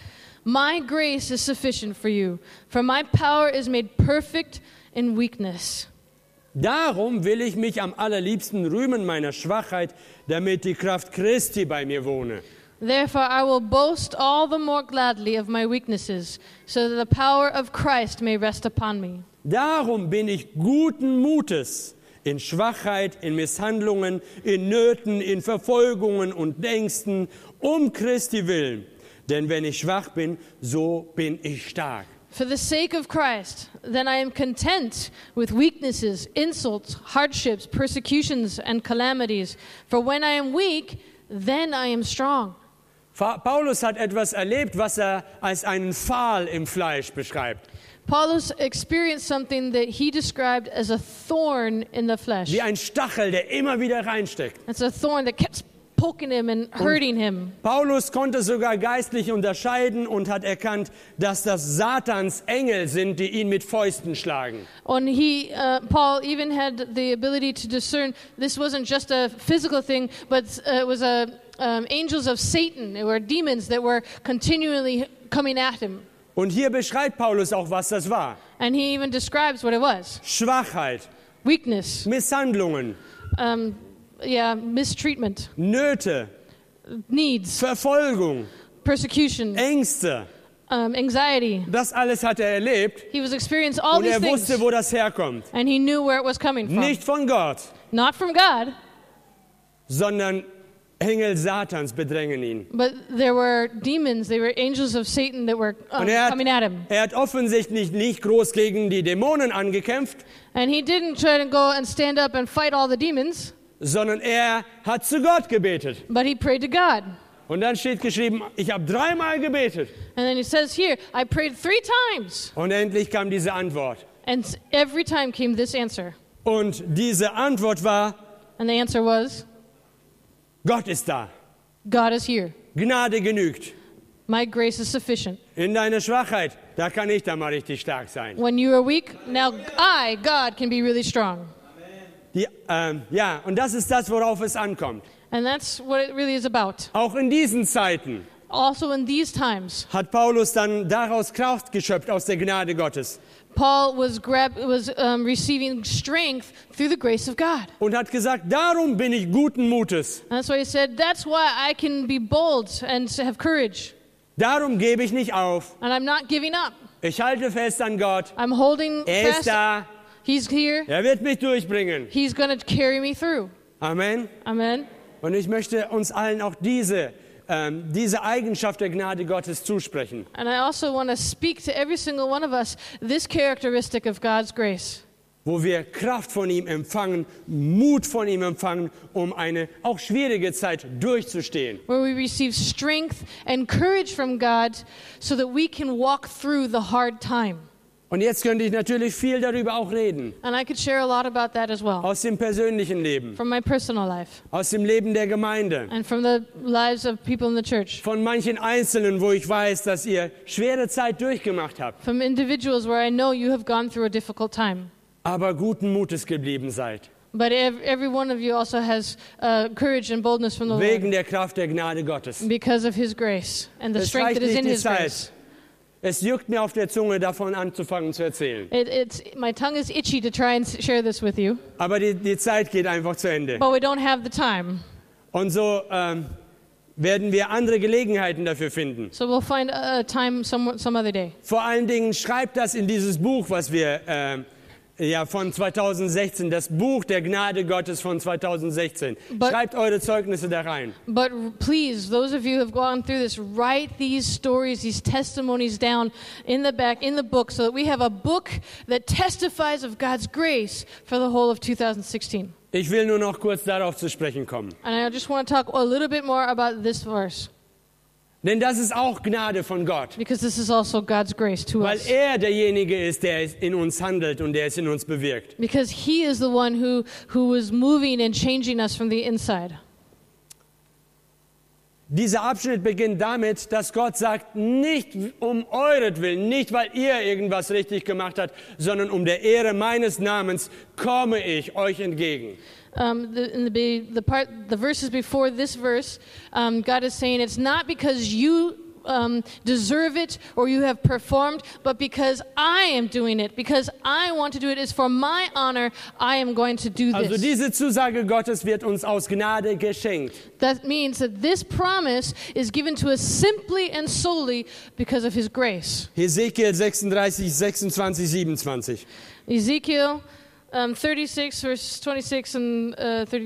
[SPEAKER 2] My grace is sufficient for you, for my power is made perfect in weakness.
[SPEAKER 1] Darum will ich mich am allerliebsten rühmen meiner Schwachheit, damit die Kraft Christi bei mir wohne.
[SPEAKER 2] Therefore I will boast all the more gladly of my weaknesses, so that the power of Christ may rest upon me.
[SPEAKER 1] Darum bin ich guten Mutes in Schwachheit, in Misshandlungen, in Nöten, in Verfolgungen und Ängsten, um Christi willen. Denn wenn ich schwach bin, so bin ich stark.
[SPEAKER 2] For the sake of Christ, then I am content with weaknesses, insults, hardships, persecutions, and calamities. For when I am weak, then I am strong.
[SPEAKER 1] Paulus hat etwas erlebt, was er als einen Pfahl im Fleisch beschreibt.
[SPEAKER 2] Paulus experienced something that he described as a thorn in the flesh.
[SPEAKER 1] Wie ein Stachel, der immer wieder reinsteckt.
[SPEAKER 2] It's a thorn that kept poking him and hurting him.
[SPEAKER 1] Paulus konnte sogar geistlich unterscheiden und hat erkannt, dass das Satans Engel sind, die ihn mit Fäusten schlagen.
[SPEAKER 2] And Paul even had the ability to discern this wasn't just a physical thing, but it was angels of Satan. They were demons that were continually coming at him.
[SPEAKER 1] Und hier beschreibt Paulus auch, was das war.
[SPEAKER 2] And he even describes what it was.
[SPEAKER 1] Schwachheit,
[SPEAKER 2] Weakness,
[SPEAKER 1] Misshandlungen,
[SPEAKER 2] mistreatment,
[SPEAKER 1] Nöte,
[SPEAKER 2] needs,
[SPEAKER 1] Verfolgung,
[SPEAKER 2] persecution,
[SPEAKER 1] Ängste.
[SPEAKER 2] anxiety.
[SPEAKER 1] Das alles hat er erlebt
[SPEAKER 2] He was experiencing all
[SPEAKER 1] und
[SPEAKER 2] these
[SPEAKER 1] er
[SPEAKER 2] things.
[SPEAKER 1] wusste, wo das herkommt.
[SPEAKER 2] And he knew where it was coming from.
[SPEAKER 1] Nicht von Gott,
[SPEAKER 2] Not from God,
[SPEAKER 1] sondern Engel Satans bedrängen ihn.
[SPEAKER 2] but there were demons, they were angels of Satan that were
[SPEAKER 1] Und
[SPEAKER 2] coming at him.
[SPEAKER 1] er hat offensichtlich nicht groß gegen die Dämonen angekämpft,
[SPEAKER 2] And he didn't try to go and stand up and fight all the demons,
[SPEAKER 1] sondern er hat zu Gott gebetet.
[SPEAKER 2] but he prayed to God.
[SPEAKER 1] Und dann steht geschrieben, ich habe 3-mal gebetet.
[SPEAKER 2] And then he says here, I prayed 3 times.
[SPEAKER 1] Und endlich kam diese Antwort.
[SPEAKER 2] And every time came this answer.
[SPEAKER 1] Und diese Antwort war,
[SPEAKER 2] And the answer was,
[SPEAKER 1] Gott ist da.
[SPEAKER 2] God is here.
[SPEAKER 1] Gnade genügt.
[SPEAKER 2] My grace is sufficient.
[SPEAKER 1] In deiner Schwachheit, da kann ich da mal richtig stark sein.
[SPEAKER 2] When you are weak, now I, God, can be really strong.
[SPEAKER 1] Und das ist das, worauf es ankommt.
[SPEAKER 2] And that's what it really is about.
[SPEAKER 1] Auch in diesen Zeiten
[SPEAKER 2] Also in these times,
[SPEAKER 1] hat Paulus dann daraus Kraft geschöpft aus der Gnade Gottes
[SPEAKER 2] Paul was receiving strength through the grace of God.
[SPEAKER 1] und hat gesagt, darum bin ich guten Mutes.
[SPEAKER 2] And that's why he said, that's why I can be bold and have courage.
[SPEAKER 1] Darum gebe ich nicht auf.
[SPEAKER 2] And I'm not giving up.
[SPEAKER 1] Ich halte fest an Gott.
[SPEAKER 2] I'm holding
[SPEAKER 1] Er ist
[SPEAKER 2] fast.
[SPEAKER 1] da.
[SPEAKER 2] He's here.
[SPEAKER 1] Er wird mich durchbringen.
[SPEAKER 2] He's going to carry me through.
[SPEAKER 1] Amen.
[SPEAKER 2] Amen.
[SPEAKER 1] Und ich möchte uns allen auch diese Eigenschaft der Gnade Gottes zusprechen.
[SPEAKER 2] And I also want to speak to every single one of us this characteristic of God's grace.
[SPEAKER 1] Wo wir Kraft von ihm empfangen, Mut von ihm empfangen, um eine auch schwierige Zeit durchzustehen.
[SPEAKER 2] Where we receive strength and courage from God so that we can walk through the hard time.
[SPEAKER 1] Und jetzt könnte ich natürlich viel darüber auch reden.
[SPEAKER 2] And I could share a lot about that as well.
[SPEAKER 1] Aus dem persönlichen Leben,
[SPEAKER 2] From my personal life
[SPEAKER 1] aus dem Leben der Gemeinde,
[SPEAKER 2] and from the lives of people in the church.
[SPEAKER 1] von manchen Einzelnen, wo ich weiß, dass ihr schwere Zeit durchgemacht habt,
[SPEAKER 2] From individuals where I know you have gone through a difficult time.
[SPEAKER 1] aber guten Mutes geblieben seid.
[SPEAKER 2] But every one of you also has courage and boldness from the
[SPEAKER 1] Wegen
[SPEAKER 2] Lord
[SPEAKER 1] der Kraft der Gnade Gottes.
[SPEAKER 2] because of His grace and the
[SPEAKER 1] Es
[SPEAKER 2] strength
[SPEAKER 1] reicht
[SPEAKER 2] that is
[SPEAKER 1] nicht
[SPEAKER 2] in
[SPEAKER 1] die
[SPEAKER 2] His grace.
[SPEAKER 1] Zeit. Es juckt mir auf der Zunge, davon anzufangen zu erzählen.
[SPEAKER 2] My tongue is itchy to try and share this with you,
[SPEAKER 1] Aber die Zeit geht einfach zu Ende.
[SPEAKER 2] but we don't have the time.
[SPEAKER 1] Und so werden wir andere Gelegenheiten dafür finden.
[SPEAKER 2] So we'll find a time some other day.
[SPEAKER 1] Vor allen Dingen schreibt das in dieses Buch, was wir von 2016, das Buch der Gnade Gottes von 2016. Schreibt eure Zeugnisse da rein.
[SPEAKER 2] But please, those of you who have gone through this, write these stories, these testimonies down in the back, in the book, so that we have a book that testifies of God's grace for the whole of 2016.
[SPEAKER 1] Ich will nur noch kurz darauf zu sprechen kommen.
[SPEAKER 2] And I just want to talk a little bit more about this verse,
[SPEAKER 1] Denn das ist auch Gnade von Gott.
[SPEAKER 2] because this is also God's grace to
[SPEAKER 1] Weil
[SPEAKER 2] us.
[SPEAKER 1] er derjenige ist, der in uns handelt und der es in uns bewirkt.
[SPEAKER 2] Because He is the one who was moving and changing us from the inside.
[SPEAKER 1] Dieser Abschnitt beginnt damit, dass Gott sagt, nicht um euretwillen, nicht weil ihr irgendwas richtig gemacht habt, sondern um der Ehre meines Namens komme ich euch entgegen.
[SPEAKER 2] The verses before this verse, God is saying it's not because you deserve it or you have performed, but because I am doing it, because I want to do it, is for my honor, I am going to do
[SPEAKER 1] Also
[SPEAKER 2] this.
[SPEAKER 1] diese Zusage Gottes wird uns aus Gnade geschenkt.
[SPEAKER 2] That means that this promise is given to us simply and solely because of His grace.
[SPEAKER 1] Hesekiel 36, 26, 27.
[SPEAKER 2] Ezekiel 36, verse 26 and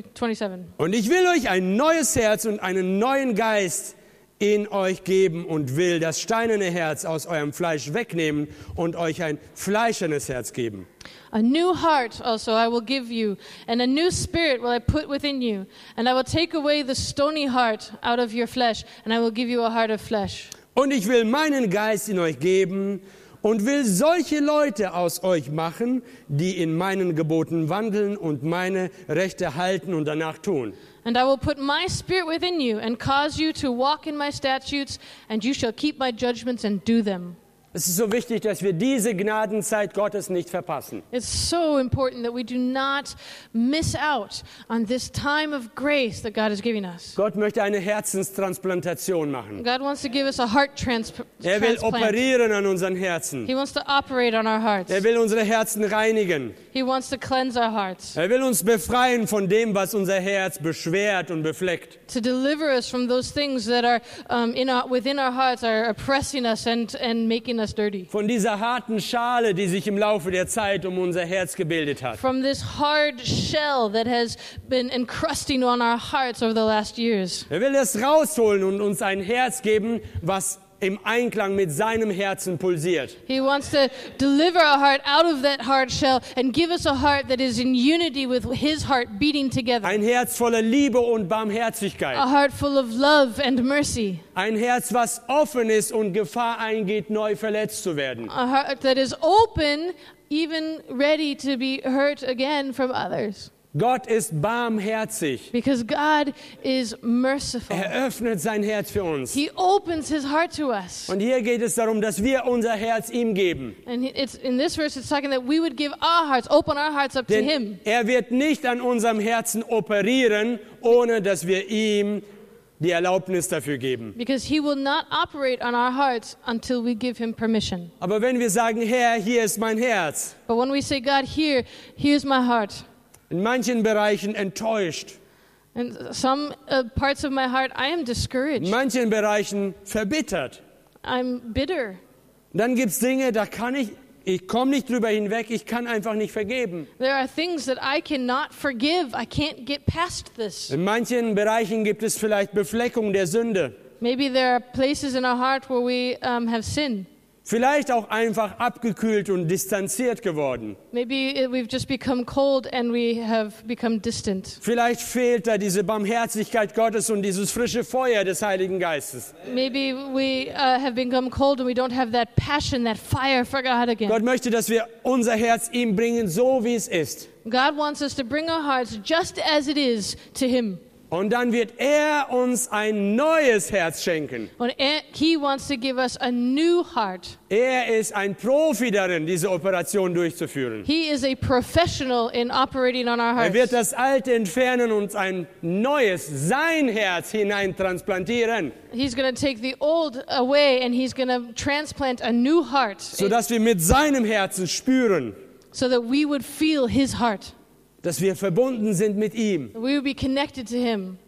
[SPEAKER 2] 27.
[SPEAKER 1] Und ich will euch ein neues Herz und einen neuen Geist in euch geben und will das steinerne Herz aus eurem Fleisch wegnehmen und euch ein fleischernes Herz geben.
[SPEAKER 2] A new heart also I will give you, and a new spirit will I put within you, and I will take away the stony heart out of your flesh, and I will give you a heart of flesh.
[SPEAKER 1] Und ich will meinen Geist in euch geben und will solche Leute aus euch machen, die in meinen Geboten wandeln und meine Rechte halten und danach tun.
[SPEAKER 2] And I will put my spirit within you and cause you to walk in my statutes, and you shall keep my judgments and do them.
[SPEAKER 1] Es ist so wichtig, dass wir diese Gnadenzeit Gottes nicht verpassen.
[SPEAKER 2] It's so important that we do not miss out on this time of grace that God is giving us.
[SPEAKER 1] Gott möchte eine Herzenstransplantation machen.
[SPEAKER 2] God wants to give us a heart transplant.
[SPEAKER 1] Er will operieren an unseren Herzen.
[SPEAKER 2] He wants to operate on our hearts.
[SPEAKER 1] Er will unsere Herzen reinigen.
[SPEAKER 2] He wants to cleanse our hearts.
[SPEAKER 1] Er will uns befreien von dem, was unser Herz beschwert und befleckt.
[SPEAKER 2] To deliver us from those things that are within our hearts are oppressing us and making us dirty.
[SPEAKER 1] Von dieser harten Schale, die sich im Laufe der Zeit um unser Herz gebildet hat.
[SPEAKER 2] From this hard shell that has been encrusting on our hearts over the last years.
[SPEAKER 1] Er will es rausholen und uns ein Herz geben, was im Einklang mit seinem Herzen pulsiert.
[SPEAKER 2] He wants to deliver our heart out of that hard shell and give us a heart that is in unity with His heart beating together.
[SPEAKER 1] Ein Herz voller Liebe und Barmherzigkeit.
[SPEAKER 2] A heart full of love and mercy.
[SPEAKER 1] Ein Herz, was offen ist und Gefahr eingeht, neu verletzt zu werden.
[SPEAKER 2] A heart that is open, even ready to be hurt again from others.
[SPEAKER 1] Gott ist barmherzig.
[SPEAKER 2] Because God is merciful.
[SPEAKER 1] Er öffnet sein Herz für uns.
[SPEAKER 2] He opens His heart to us.
[SPEAKER 1] Und hier geht es darum, dass wir unser Herz ihm geben.
[SPEAKER 2] And it's in this verse it's talking that we would give our hearts, open our hearts up to
[SPEAKER 1] Denn
[SPEAKER 2] Him.
[SPEAKER 1] er wird nicht an unserem Herzen operieren, ohne dass wir ihm die Erlaubnis dafür geben.
[SPEAKER 2] Because He will not operate on our hearts until we give Him permission.
[SPEAKER 1] Aber wenn wir sagen, Herr, hier ist mein Herz,
[SPEAKER 2] But when we say, God, here's my heart.
[SPEAKER 1] in manchen Bereichen enttäuscht,
[SPEAKER 2] And some parts of my heart, I am
[SPEAKER 1] in
[SPEAKER 2] discouraged.
[SPEAKER 1] manchen Bereichen verbittert,
[SPEAKER 2] I'm bitter.
[SPEAKER 1] dann gibt es Dinge, da ich komme nicht drüber hinweg, ich kann einfach nicht vergeben.
[SPEAKER 2] There are things that I cannot forgive. I can't get past this.
[SPEAKER 1] In manchen Bereichen gibt es vielleicht Befleckung der Sünde.
[SPEAKER 2] Maybe there are places in our heart where we have sinned.
[SPEAKER 1] Vielleicht auch einfach abgekühlt und distanziert geworden.
[SPEAKER 2] Maybe we've just become cold and we have become distant.
[SPEAKER 1] Vielleicht fehlt da diese Barmherzigkeit Gottes und dieses frische Feuer des Heiligen Geistes.
[SPEAKER 2] Maybe we have become cold and we don't have that passion, that fire for God again.
[SPEAKER 1] Gott möchte, dass wir unser Herz ihm bringen, so wie es ist.
[SPEAKER 2] God wants us to bring our hearts just as it is to Him.
[SPEAKER 1] Und dann wird er uns ein neues Herz schenken.
[SPEAKER 2] And He wants to give us a new heart.
[SPEAKER 1] Er ist ein Profi darin, diese Operation durchzuführen.
[SPEAKER 2] He is a professional in operating on our
[SPEAKER 1] Er wird
[SPEAKER 2] hearts.
[SPEAKER 1] das Alte entfernen und ein neues, sein Herz hineintransplantieren,
[SPEAKER 2] He's going to take the old away and He's going to transplant a new heart
[SPEAKER 1] sodass wir mit seinem Herzen spüren,
[SPEAKER 2] so that we would feel His heart.
[SPEAKER 1] dass wir verbunden sind mit ihm.
[SPEAKER 2] We would be connected to Him.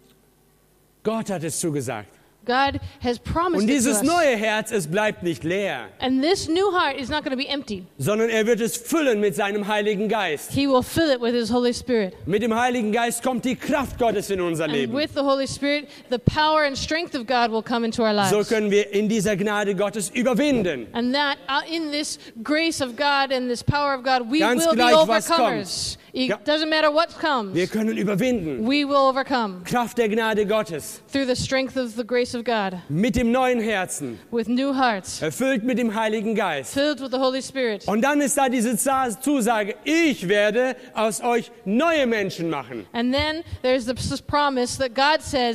[SPEAKER 1] Gott hat es zugesagt.
[SPEAKER 2] God has promised
[SPEAKER 1] Und
[SPEAKER 2] it to
[SPEAKER 1] dieses
[SPEAKER 2] us.
[SPEAKER 1] neue Herz, es bleibt nicht leer,
[SPEAKER 2] And this new heart is not going to be empty.
[SPEAKER 1] sondern er wird es füllen mit seinem Heiligen Geist.
[SPEAKER 2] He will fill it with His Holy Spirit.
[SPEAKER 1] Mit dem Heiligen Geist kommt die Kraft Gottes in unser
[SPEAKER 2] And
[SPEAKER 1] Leben.
[SPEAKER 2] with the Holy Spirit, the power and strength of God will come into our
[SPEAKER 1] So
[SPEAKER 2] lives.
[SPEAKER 1] können wir in dieser Gnade Gottes überwinden.
[SPEAKER 2] And that in this grace of God and this power of God, we
[SPEAKER 1] Ganz
[SPEAKER 2] will be
[SPEAKER 1] gleich, was
[SPEAKER 2] overcomers. It
[SPEAKER 1] Ja.
[SPEAKER 2] doesn't matter what
[SPEAKER 1] Wir
[SPEAKER 2] comes.
[SPEAKER 1] können überwinden.
[SPEAKER 2] We will overcome
[SPEAKER 1] Kraft der Gnade Gottes.
[SPEAKER 2] through the strength of the grace of God
[SPEAKER 1] Mit dem neuen Herzen.
[SPEAKER 2] with new hearts,
[SPEAKER 1] Erfüllt mit dem Heiligen Geist.
[SPEAKER 2] filled with the Holy Spirit.
[SPEAKER 1] Und dann ist da diese Zusage, ich werde aus euch neue Menschen machen.
[SPEAKER 2] And then there's this promise that God says,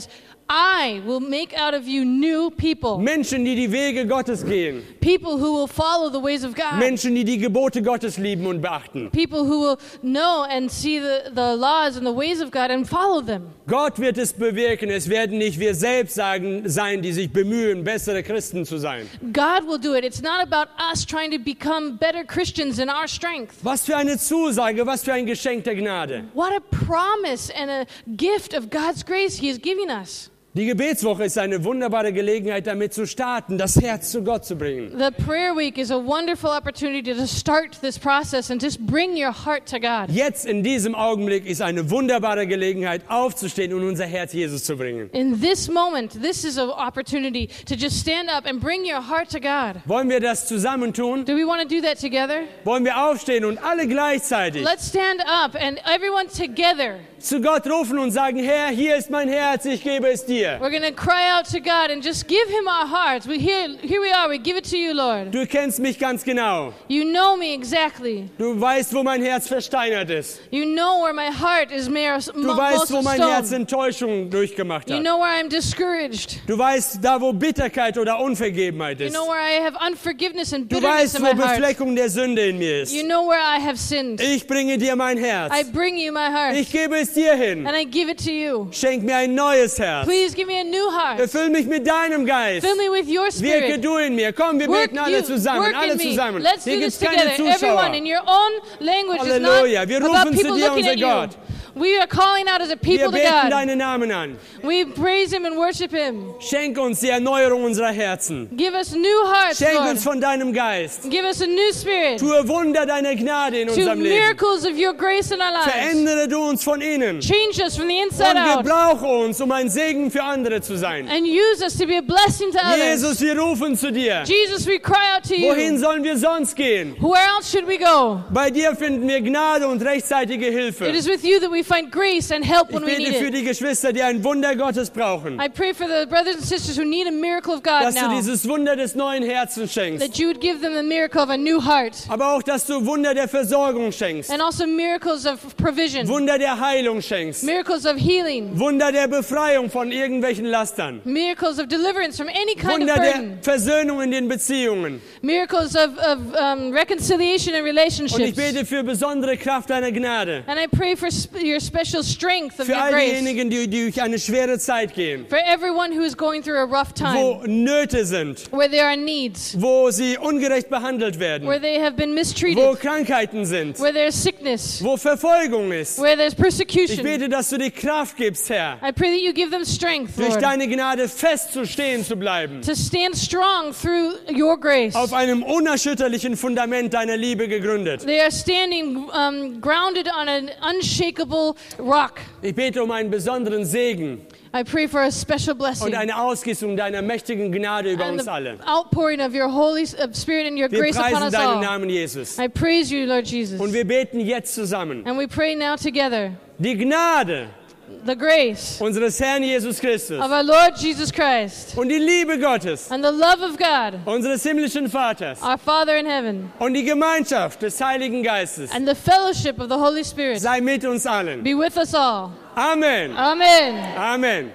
[SPEAKER 2] I will make out of you new people.
[SPEAKER 1] Menschen, die die Wege Gottes gehen.
[SPEAKER 2] People who will follow the ways of God.
[SPEAKER 1] Menschen, die die Gebote Gottes lieben und beachten.
[SPEAKER 2] People who will know and see the laws and the ways of God and follow them.
[SPEAKER 1] Gott wird es bewirken. Es werden nicht wir selbst sein, die sich bemühen, bessere Christen zu sein.
[SPEAKER 2] God will do it. It's not about us trying to become better Christians in our strength.
[SPEAKER 1] Was für eine Zusage, was für ein Geschenk der Gnade.
[SPEAKER 2] What a promise and a gift of God's grace He is giving us.
[SPEAKER 1] Die Gebetswoche ist eine wunderbare Gelegenheit, damit zu starten, das Herz zu Gott zu bringen.
[SPEAKER 2] The prayer week is a wonderful opportunity to start this process and just bring your heart to God.
[SPEAKER 1] Jetzt in diesem Augenblick ist eine wunderbare Gelegenheit, aufzustehen und unser Herz Jesus zu bringen.
[SPEAKER 2] In this moment, this is an opportunity to just stand up and bring your heart to God.
[SPEAKER 1] Wollen wir das zusammen tun?
[SPEAKER 2] Do we want to do that together?
[SPEAKER 1] Wollen wir aufstehen und alle gleichzeitig
[SPEAKER 2] Let's stand up and everyone together.
[SPEAKER 1] zu Gott rufen und sagen, Herr, hier ist mein Herz, ich gebe es dir.
[SPEAKER 2] We're going to cry out to God and just give Him our hearts. Here we are, we give it to you, Lord.
[SPEAKER 1] Du kennst mich ganz genau.
[SPEAKER 2] You know me exactly.
[SPEAKER 1] Du weißt, wo mein Herz versteinert ist.
[SPEAKER 2] You know where my heart is
[SPEAKER 1] Du weißt, wo mein Herz
[SPEAKER 2] stone.
[SPEAKER 1] Enttäuschung durchgemacht
[SPEAKER 2] You
[SPEAKER 1] hat.
[SPEAKER 2] know where I'm discouraged.
[SPEAKER 1] Du weißt, da wo Bitterkeit oder Unvergebenheit
[SPEAKER 2] You
[SPEAKER 1] ist.
[SPEAKER 2] know where I have unforgiveness and
[SPEAKER 1] Du
[SPEAKER 2] bitterness
[SPEAKER 1] weißt,
[SPEAKER 2] in
[SPEAKER 1] wo
[SPEAKER 2] my heart.
[SPEAKER 1] Befleckung der Sünde in mir ist.
[SPEAKER 2] You know where I have sinned.
[SPEAKER 1] Ich bringe dir mein Herz.
[SPEAKER 2] I bring you my heart
[SPEAKER 1] Ich gebe es dir hin.
[SPEAKER 2] and I give it to you.
[SPEAKER 1] Schenk mir ein neues Herz.
[SPEAKER 2] Please give me a new heart.
[SPEAKER 1] Erfüll mich mit deinem Geist.
[SPEAKER 2] Fill me with your
[SPEAKER 1] Wirke
[SPEAKER 2] spirit.
[SPEAKER 1] du in mir. Komm, wir
[SPEAKER 2] Work
[SPEAKER 1] beten alle zusammen.
[SPEAKER 2] work
[SPEAKER 1] Alle
[SPEAKER 2] in me.
[SPEAKER 1] zusammen.
[SPEAKER 2] Let's
[SPEAKER 1] Hier
[SPEAKER 2] do
[SPEAKER 1] gibt
[SPEAKER 2] this
[SPEAKER 1] es keine
[SPEAKER 2] together. Everyone
[SPEAKER 1] Zuschauer.
[SPEAKER 2] in your own language. It's
[SPEAKER 1] Halleluja.
[SPEAKER 2] not
[SPEAKER 1] Wir
[SPEAKER 2] about
[SPEAKER 1] rufen zu
[SPEAKER 2] people
[SPEAKER 1] dir,
[SPEAKER 2] looking
[SPEAKER 1] unser
[SPEAKER 2] at
[SPEAKER 1] Gott.
[SPEAKER 2] you. We are calling out as a
[SPEAKER 1] Wir
[SPEAKER 2] people to
[SPEAKER 1] beten
[SPEAKER 2] God.
[SPEAKER 1] deinen Namen an.
[SPEAKER 2] We praise Him and worship Him.
[SPEAKER 1] Schenk uns die Erneuerung unserer Herzen.
[SPEAKER 2] Give us new hearts,
[SPEAKER 1] Schenk
[SPEAKER 2] Lord.
[SPEAKER 1] uns von deinem Geist.
[SPEAKER 2] Give us a new spirit.
[SPEAKER 1] Tue Wunder deiner Gnade in
[SPEAKER 2] To
[SPEAKER 1] unserem Leben.
[SPEAKER 2] miracles of your grace in our lives.
[SPEAKER 1] Verändere du uns von innen.
[SPEAKER 2] Change us from the inside
[SPEAKER 1] Und
[SPEAKER 2] out.
[SPEAKER 1] gebrauche uns, um ein Segen für andere zu sein.
[SPEAKER 2] And use us to be a blessing to others.
[SPEAKER 1] Jesus, wir rufen zu dir.
[SPEAKER 2] Jesus, we cry out to
[SPEAKER 1] Wohin
[SPEAKER 2] you.
[SPEAKER 1] sollen wir sonst gehen?
[SPEAKER 2] Where else should we go?
[SPEAKER 1] Bei dir finden wir Gnade und rechtzeitige Hilfe.
[SPEAKER 2] It is with you that we find grace and help
[SPEAKER 1] Ich
[SPEAKER 2] when we
[SPEAKER 1] bete
[SPEAKER 2] need
[SPEAKER 1] für
[SPEAKER 2] it.
[SPEAKER 1] die Geschwister, die ein Wunder Gottes brauchen.
[SPEAKER 2] I pray for the brothers and sisters who need a miracle of God
[SPEAKER 1] Dass du
[SPEAKER 2] now.
[SPEAKER 1] dieses Wunder des neuen Herzens schenkst.
[SPEAKER 2] That you would give them the miracle of a new heart.
[SPEAKER 1] Aber auch, dass du Wunder der Versorgung schenkst.
[SPEAKER 2] And also miracles of provision.
[SPEAKER 1] Wunder der Heilung schenkst.
[SPEAKER 2] Miracles of healing.
[SPEAKER 1] Wunder der Befreiung von irgendwelchen Lastern.
[SPEAKER 2] Miracles of deliverance from any kind
[SPEAKER 1] Wunder
[SPEAKER 2] of
[SPEAKER 1] der
[SPEAKER 2] burden.
[SPEAKER 1] Versöhnung in den Beziehungen.
[SPEAKER 2] Miracles of reconciliation and
[SPEAKER 1] Und ich
[SPEAKER 2] relationships.
[SPEAKER 1] bete für besondere Kraft deiner Gnade.
[SPEAKER 2] And I pray for your special strength of
[SPEAKER 1] Für
[SPEAKER 2] your
[SPEAKER 1] all
[SPEAKER 2] grace.
[SPEAKER 1] diejenigen, die durch eine schwere Zeit gehen.
[SPEAKER 2] For everyone who is going through a rough time.
[SPEAKER 1] Wo Nöte sind.
[SPEAKER 2] Where there are needs.
[SPEAKER 1] Wo sie ungerecht behandelt werden.
[SPEAKER 2] Where they have been
[SPEAKER 1] Wo
[SPEAKER 2] mistreated.
[SPEAKER 1] Krankheiten sind.
[SPEAKER 2] Where there's sickness.
[SPEAKER 1] Wo Verfolgung ist.
[SPEAKER 2] Where there's
[SPEAKER 1] Ich
[SPEAKER 2] persecution.
[SPEAKER 1] bete, dass du die Kraft gibst, Herr,
[SPEAKER 2] I pray that you give them strength,
[SPEAKER 1] durch
[SPEAKER 2] Lord.
[SPEAKER 1] deine Gnade festzustehen zu bleiben.
[SPEAKER 2] To stand strong through your grace.
[SPEAKER 1] Auf einem unerschütterlichen Fundament deiner Liebe gegründet.
[SPEAKER 2] They are standing grounded on an unshakable rock.
[SPEAKER 1] Ich bete um einen besonderen Segen
[SPEAKER 2] I pray for a special blessing
[SPEAKER 1] und eine Ausgießung deiner mächtigen Gnade über
[SPEAKER 2] and
[SPEAKER 1] uns
[SPEAKER 2] the
[SPEAKER 1] alle.
[SPEAKER 2] outpouring of your Holy Spirit and your
[SPEAKER 1] Wir
[SPEAKER 2] grace upon
[SPEAKER 1] preisen
[SPEAKER 2] us
[SPEAKER 1] deinen
[SPEAKER 2] all.
[SPEAKER 1] Namen, Jesus.
[SPEAKER 2] I praise you, Lord Jesus.
[SPEAKER 1] Und wir beten jetzt zusammen.
[SPEAKER 2] And we pray now together
[SPEAKER 1] Die Gnade
[SPEAKER 2] the grace
[SPEAKER 1] unseres Herrn Jesus Christus
[SPEAKER 2] of our Lord Jesus Christ
[SPEAKER 1] und die Liebe Gottes,
[SPEAKER 2] and the love of God,
[SPEAKER 1] unseres himmlischen Vaters,
[SPEAKER 2] our Father in heaven,
[SPEAKER 1] und die Gemeinschaft des Heiligen Geistes
[SPEAKER 2] and the fellowship of the Holy Spirit
[SPEAKER 1] sei mit uns allen.
[SPEAKER 2] be with us all.
[SPEAKER 1] Amen.
[SPEAKER 2] Amen.
[SPEAKER 1] Amen.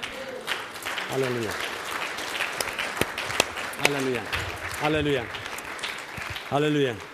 [SPEAKER 1] Halleluja. Halleluja. Halleluja. Halleluja.